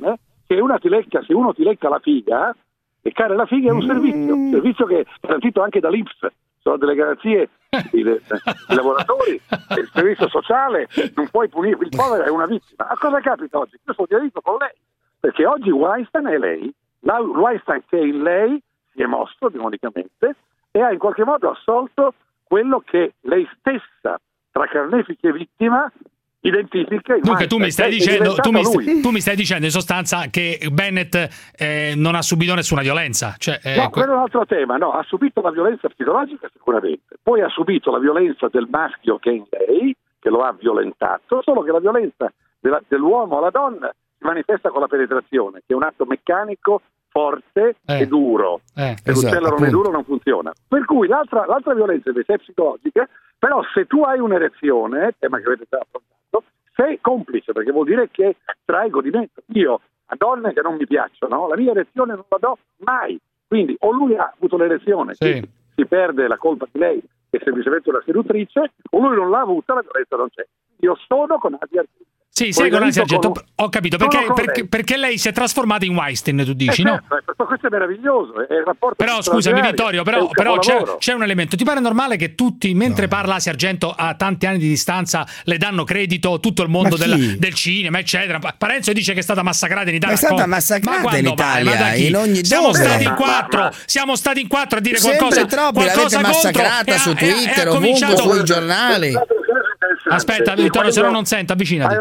se, una ti lecca, se uno ti lecca la figa, leccare la figa è un servizio, un servizio che è garantito anche dall'Inps, sono delle garanzie dei, dei lavoratori, il servizio sociale, non puoi punire, il povero è una vittima. A cosa capita oggi? Io sono diritto con lei, perché oggi Weinstein è lei, la Weinstein che in lei si è mosso demonicamente e ha in qualche modo assolto quello che lei stessa, tra carnefice e vittima, identifica. Dunque tu mi stai dicendo tu mi, st- tu mi stai dicendo in sostanza che Bennett eh, non ha subito nessuna violenza, cioè, eh, no, quello è un altro tema. No, ha subito la violenza psicologica sicuramente, poi ha subito la violenza del maschio che è in lei, che lo ha violentato, solo che la violenza della, dell'uomo alla donna si manifesta con la penetrazione, che è un atto meccanico forte eh. e duro. Eh, se l'uccello esatto, non è duro non funziona. Per cui l'altra, l'altra violenza invece è psicologica, però se tu hai un'erezione, tema che avete già affrontato, sei complice, perché vuol dire che trai godimento. Io a donne che non mi piacciono, la mia erezione non la do mai. Quindi o lui ha avuto l'erezione, sì. si perde la colpa di lei, che è semplicemente una seduttrice, o lui non l'ha avuta, la violenza non c'è. Io sono con Asia Argento. Sì, sei con Asia Argento, con... ho capito, perché, perché, perché lei si è trasformata in Weinstein, tu dici, eh, no? Certo, questo è meraviglioso, è il rapporto. Però scusami Vittorio, però, però c'è, c'è un elemento, ti pare normale che tutti, mentre no. parla Asia Argento a tanti anni di distanza, le danno credito tutto il mondo della, del cinema, eccetera? Parenzo dice che è stata massacrata in Italia. È stata massacrata ma in Italia, ma in ogni siamo dove? stati in quattro, siamo stati in quattro a dire sempre qualcosa, troppi, qualcosa l'avete massacrata su Twitter, ovunque, sui giornali. Aspetta Vittorio, se no non sento, avvicinati.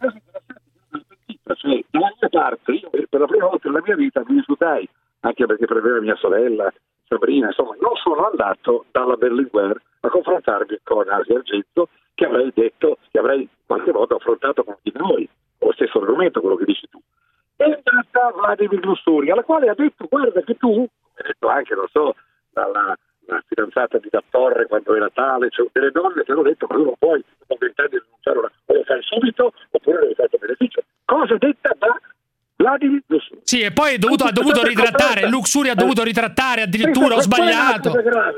Cioè, dalla mia parte, io per la prima volta nella mia vita mi risultai, anche perché prevede mia sorella Sabrina, insomma, non sono andato dalla Berlinguer a confrontarmi con Asia Argento, che avrei detto, che avrei qualche volta affrontato con di noi, con lo stesso argomento, quello che dici tu. È andata Vladimir Luxuria, alla quale ha detto, guarda che tu, ha detto anche, non so, dalla la fidanzata di Da Torre quando era tale, cioè delle donne che hanno detto ma tu non puoi con vent'anni denunciare una, o lo fai subito oppure non hai fatto beneficio. Cosa detta da Vladimir Luxuria. Sì, e poi è dovuto, ha dovuto ritrattare, Luxuria ha dovuto ritrattare addirittura, ho sbagliato.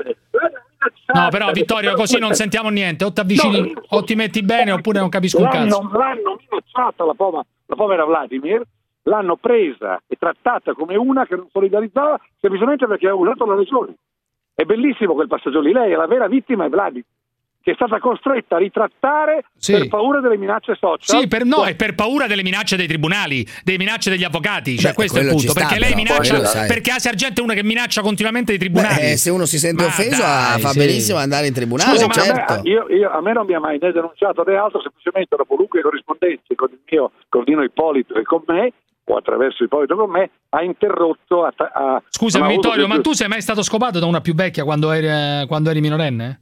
No, però Vittorio, così non sentiamo niente, o ti avvicini, no, o ti metti bene oppure non capisco un cazzo. L'hanno minacciata la povera, la povera Vladimir, l'hanno presa e trattata come una che non solidarizzava semplicemente perché aveva usato la regione. È bellissimo quel passaggio lì, lei è la vera vittima, è Vladimir, che è stata costretta a ritrattare sì. per paura delle minacce social. Sì, per, no, è per paura delle minacce dei tribunali, delle minacce degli avvocati, cioè Beh, questo è il punto, perché sta, lei però, minaccia, perché Asia Argento è una che minaccia continuamente i tribunali. Beh, se uno si sente ma offeso dai, fa sì. benissimo andare in tribunale, Scusa, certo. A me, io, io, a me non mi ha mai né denunciato né altro, semplicemente dopo lunghe corrispondenze con il mio con Dino Ippolito e con me, o attraverso Ippolito con me, ha interrotto a, a Scusami Vittorio, ma tu sei mai stato scopato da una più vecchia quando eri, quando eri minorenne?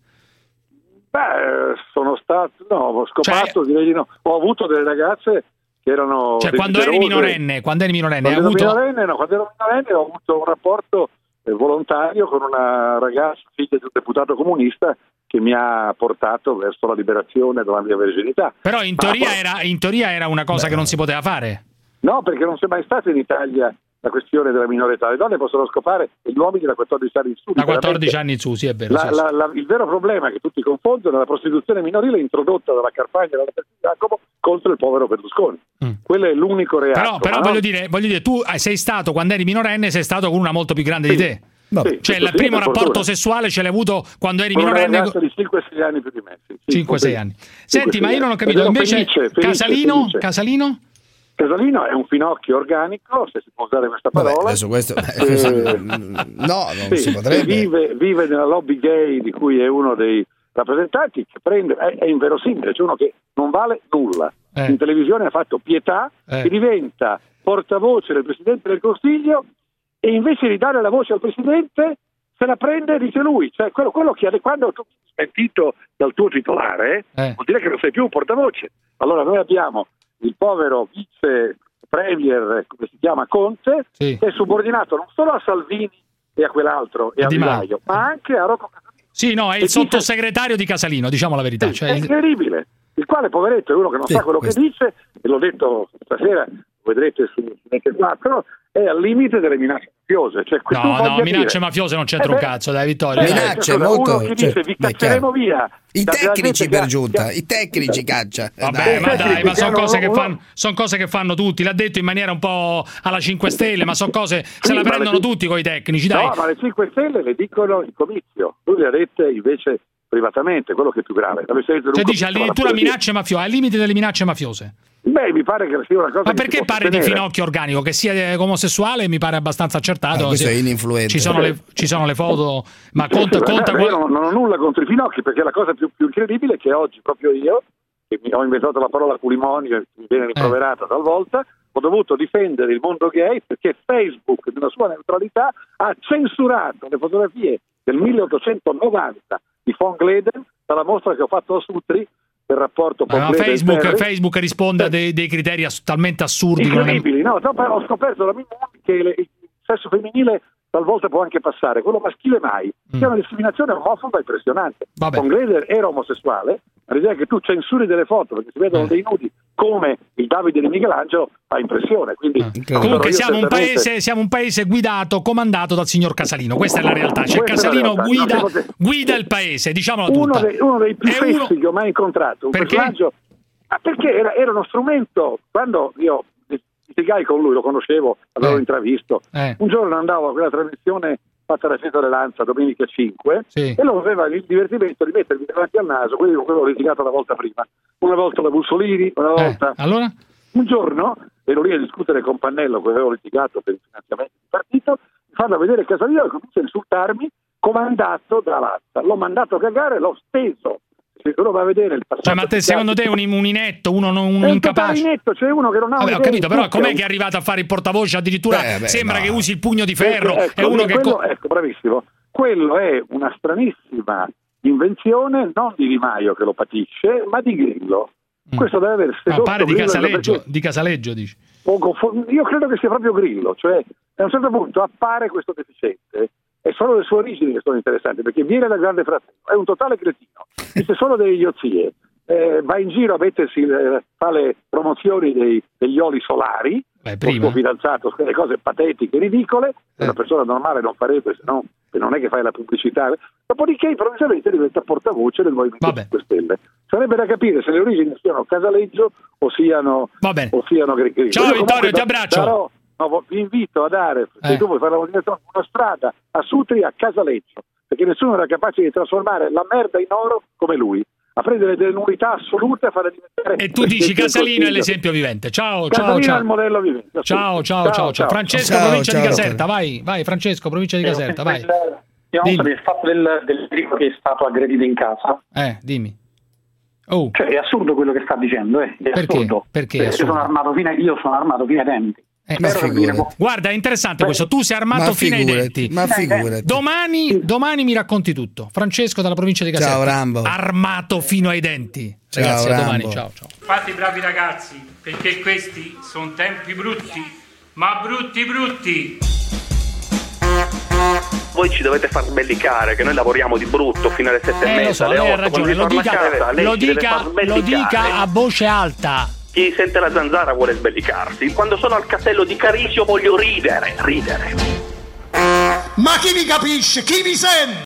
Beh, sono stato, no, ho scopato, cioè, direi di no. Ho avuto delle ragazze che erano Cioè quando eri minorenne, quando eri minorenne, quando hai ero avuto minorenne, no, quando ero minorenne ho avuto un rapporto eh, volontario con una ragazza, figlia di un deputato comunista, che mi ha portato verso la liberazione della mia verginità. Però in teoria, ah, era, in teoria era una cosa Beh. che non si poteva fare. No, perché non c'è mai stata in Italia la questione della minore età. Le donne possono scopare e gli uomini da quattordici anni in su. Da quattordici anni in su, sì, è vero. La, sì, la, sì. La, il vero problema che tutti confondono è la prostituzione minorile introdotta dalla campagna della Jacopo contro il povero Berlusconi. Mm. Quello è l'unico reato. Però, però no? voglio dire, voglio dire, tu sei stato, quando eri minorenne, sei stato con una molto più grande sì. di te. Sì, cioè il primo rapporto fortuna. sessuale ce l'hai avuto quando eri con minorenne? Una ragazza di cinque sei anni più di me. Sì, cinque sei anni. Senti, ma io non ho capito, invece felice, felice, Casalino, felice. Casalino? Casalino è un finocchio organico, se si può usare questa parola. Vabbè, adesso questo eh, no, non sì, si potrebbe. Vive, vive nella lobby gay di cui è uno dei rappresentanti, che prende, è, è inverosimile, cioè uno che non vale nulla. Eh. In televisione ha fatto pietà, eh. che diventa portavoce del Presidente del Consiglio e invece di dare la voce al Presidente se la prende e dice lui. Cioè quello, quello che quando tu sei smentito dal tuo titolare eh. vuol dire che non sei più un portavoce. Allora noi abbiamo il povero vice premier, come si chiama, Conte, sì. che è subordinato non solo a Salvini e a quell'altro e a Di Maio, ma anche a Rocco Casalino. Sì, no, è il sottosegretario dice... di Casalino, diciamo la verità. Sì, cioè... È incredibile. Il quale, poveretto, è uno che non sì, sa quello questo. che dice, e l'ho detto stasera, vedrete su Rete quattro, è al limite delle minacce mafiose. Cioè, no, no, minacce dire... mafiose non c'entra eh un cazzo, dai Vittorio. Eh, minacce cioè, molto... Uno che dice, vi cacceremo via. I tecnici per giunta, che... i tecnici caccia. Vabbè, dai. ma dai, ma sono cose, che fanno, son cose che fanno tutti. L'ha detto in maniera un po' alla cinque Stelle, ma sono cose, sì, se la prendono le... tutti con i tecnici, dai. No, ma le cinque Stelle le dicono in comizio. Lui le ha dette invece privatamente, quello che è più grave. Cioè dice addirittura minacce mafiose, al limite delle minacce mafiose. Beh, mi pare che sia una cosa. Ma perché pare di Finocchio organico? Che sia omosessuale mi pare abbastanza accertato. Ah, questo è ininfluente. Ci sono le, ci sono le foto, ma conta. conta io non, non ho nulla contro i finocchi, perché la cosa più, più incredibile è che oggi, proprio io, che mi ho inventato la parola pulimonio, che mi viene rimproverata eh. talvolta, ho dovuto difendere il mondo gay perché Facebook, nella sua neutralità, ha censurato le fotografie del milleottocentonovanta di von Gleden dalla mostra che ho fatto a Sutri. Il rapporto ma Facebook, Facebook risponde a dei, dei criteri ass- talmente assurdi, incredibili. No, ho scoperto da mia che le, il sesso femminile talvolta può anche passare, quello maschile mai. Mm. È una discriminazione omofoba impressionante. Von Gleder era omosessuale, ma l'idea che tu censuri delle foto perché si vedono eh. dei nudi come il Davide di Michelangelo fa impressione. Quindi eh. Comunque siamo un, paese, siamo un paese guidato, comandato dal signor Casalino, questa è la realtà. Cioè Casalino guida, no, guida il paese, diciamolo tutta. Uno dei, uno dei più fessi uno... che ho mai incontrato, un perché? personaggio, ah, perché era, era uno strumento. Quando io litigai con lui, lo conoscevo, l'avevo eh. intravisto, eh. un giorno andavo a quella trasmissione fatta da Cesare Lanza, Domenica cinque, sì. e lo aveva il divertimento di mettermi davanti al naso, quello che avevo litigato la volta prima, una volta da Mussolini, una volta... Eh. Allora? Un giorno ero lì a discutere con Pannello, che avevo litigato per il finanziamento del partito, mi fanno vedere Casalino e comincia a insultarmi, comandato da Lanza. L'ho mandato a cagare, l'ho steso. Se uno va a vedere il passato, cioè, ma te, secondo te un, un inetto, uno non un è un incapace? Inetto, cioè uno che non ha. Vabbè, ho capito, però com'è che è arrivato a fare il portavoce? Addirittura beh, beh, sembra no. che usi il pugno di ferro. Ecco, è uno quello, che ecco, bravissimo. Quello è una stranissima invenzione, non di Di Maio che lo patisce, ma di Grillo. Mm. Questo deve aver sedotto. Ma pare di Grillo Casaleggio, perché... di Casaleggio dici. Io credo che sia proprio Grillo, cioè a un certo punto appare questo deficiente. È solo le sue origini che sono interessanti, perché viene dal Grande Fratello, è un totale cretino, dice solo delle idiozie, eh, va in giro a mettersi, eh, fa le promozioni dei, degli oli solari, Beh, con il suo fidanzato, delle cose patetiche, ridicole, che eh. una persona normale non farebbe, se no non è che fai la pubblicità. Dopodiché improvvisamente diventa portavoce del Movimento cinque Stelle. Sarebbe da capire se le origini siano Casaleggio o siano, o siano Grillo. Ciao Vittorio, ti abbraccio. Darò, No, vi invito a dare, se eh. tu vuoi fare la motivazione, una strada a Sutri a Casaleggio, perché nessuno era capace di trasformare la merda in oro come lui, a prendere delle nullità assolute, a fare diventare. E tu dici Casalino è l'esempio vivente. Ciao, ciao, ciao. È il modello vivente. Ciao, ciao, ciao, ciao, ciao. Francesco, ciao, provincia ciao, di Caserta, ciao. vai, vai, Francesco, provincia di Caserta, vai. Il, il fatto del, del ricco che è stato aggredito in casa. Eh, dimmi. Oh. Cioè, è assurdo quello che sta dicendo, eh. È perché? assurdo. Perché? Perché io sono armato fino ai, io sono armato fino ai denti. Eh, guarda, è interessante Beh, questo. Tu sei armato fino ai denti. Ma figurati. Domani, domani mi racconti tutto. Francesco dalla provincia di Caserta. Ciao Rambo. Armato fino ai denti. Ciao, Ragazzi, Rambo. a domani. Ciao, ciao. Fate i bravi ragazzi, perché questi sono tempi brutti, ma brutti brutti. Voi ci dovete far sbellicare, che noi lavoriamo di brutto fino alle sette eh, e mezza. Lo so, lei ha ragione. Lo dica, casa, lo, dica, lo dica a voce alta. Chi sente la zanzara vuole sbellicarsi. Quando sono al castello di Carisio voglio ridere, ridere. Ma chi mi capisce? Chi mi sente?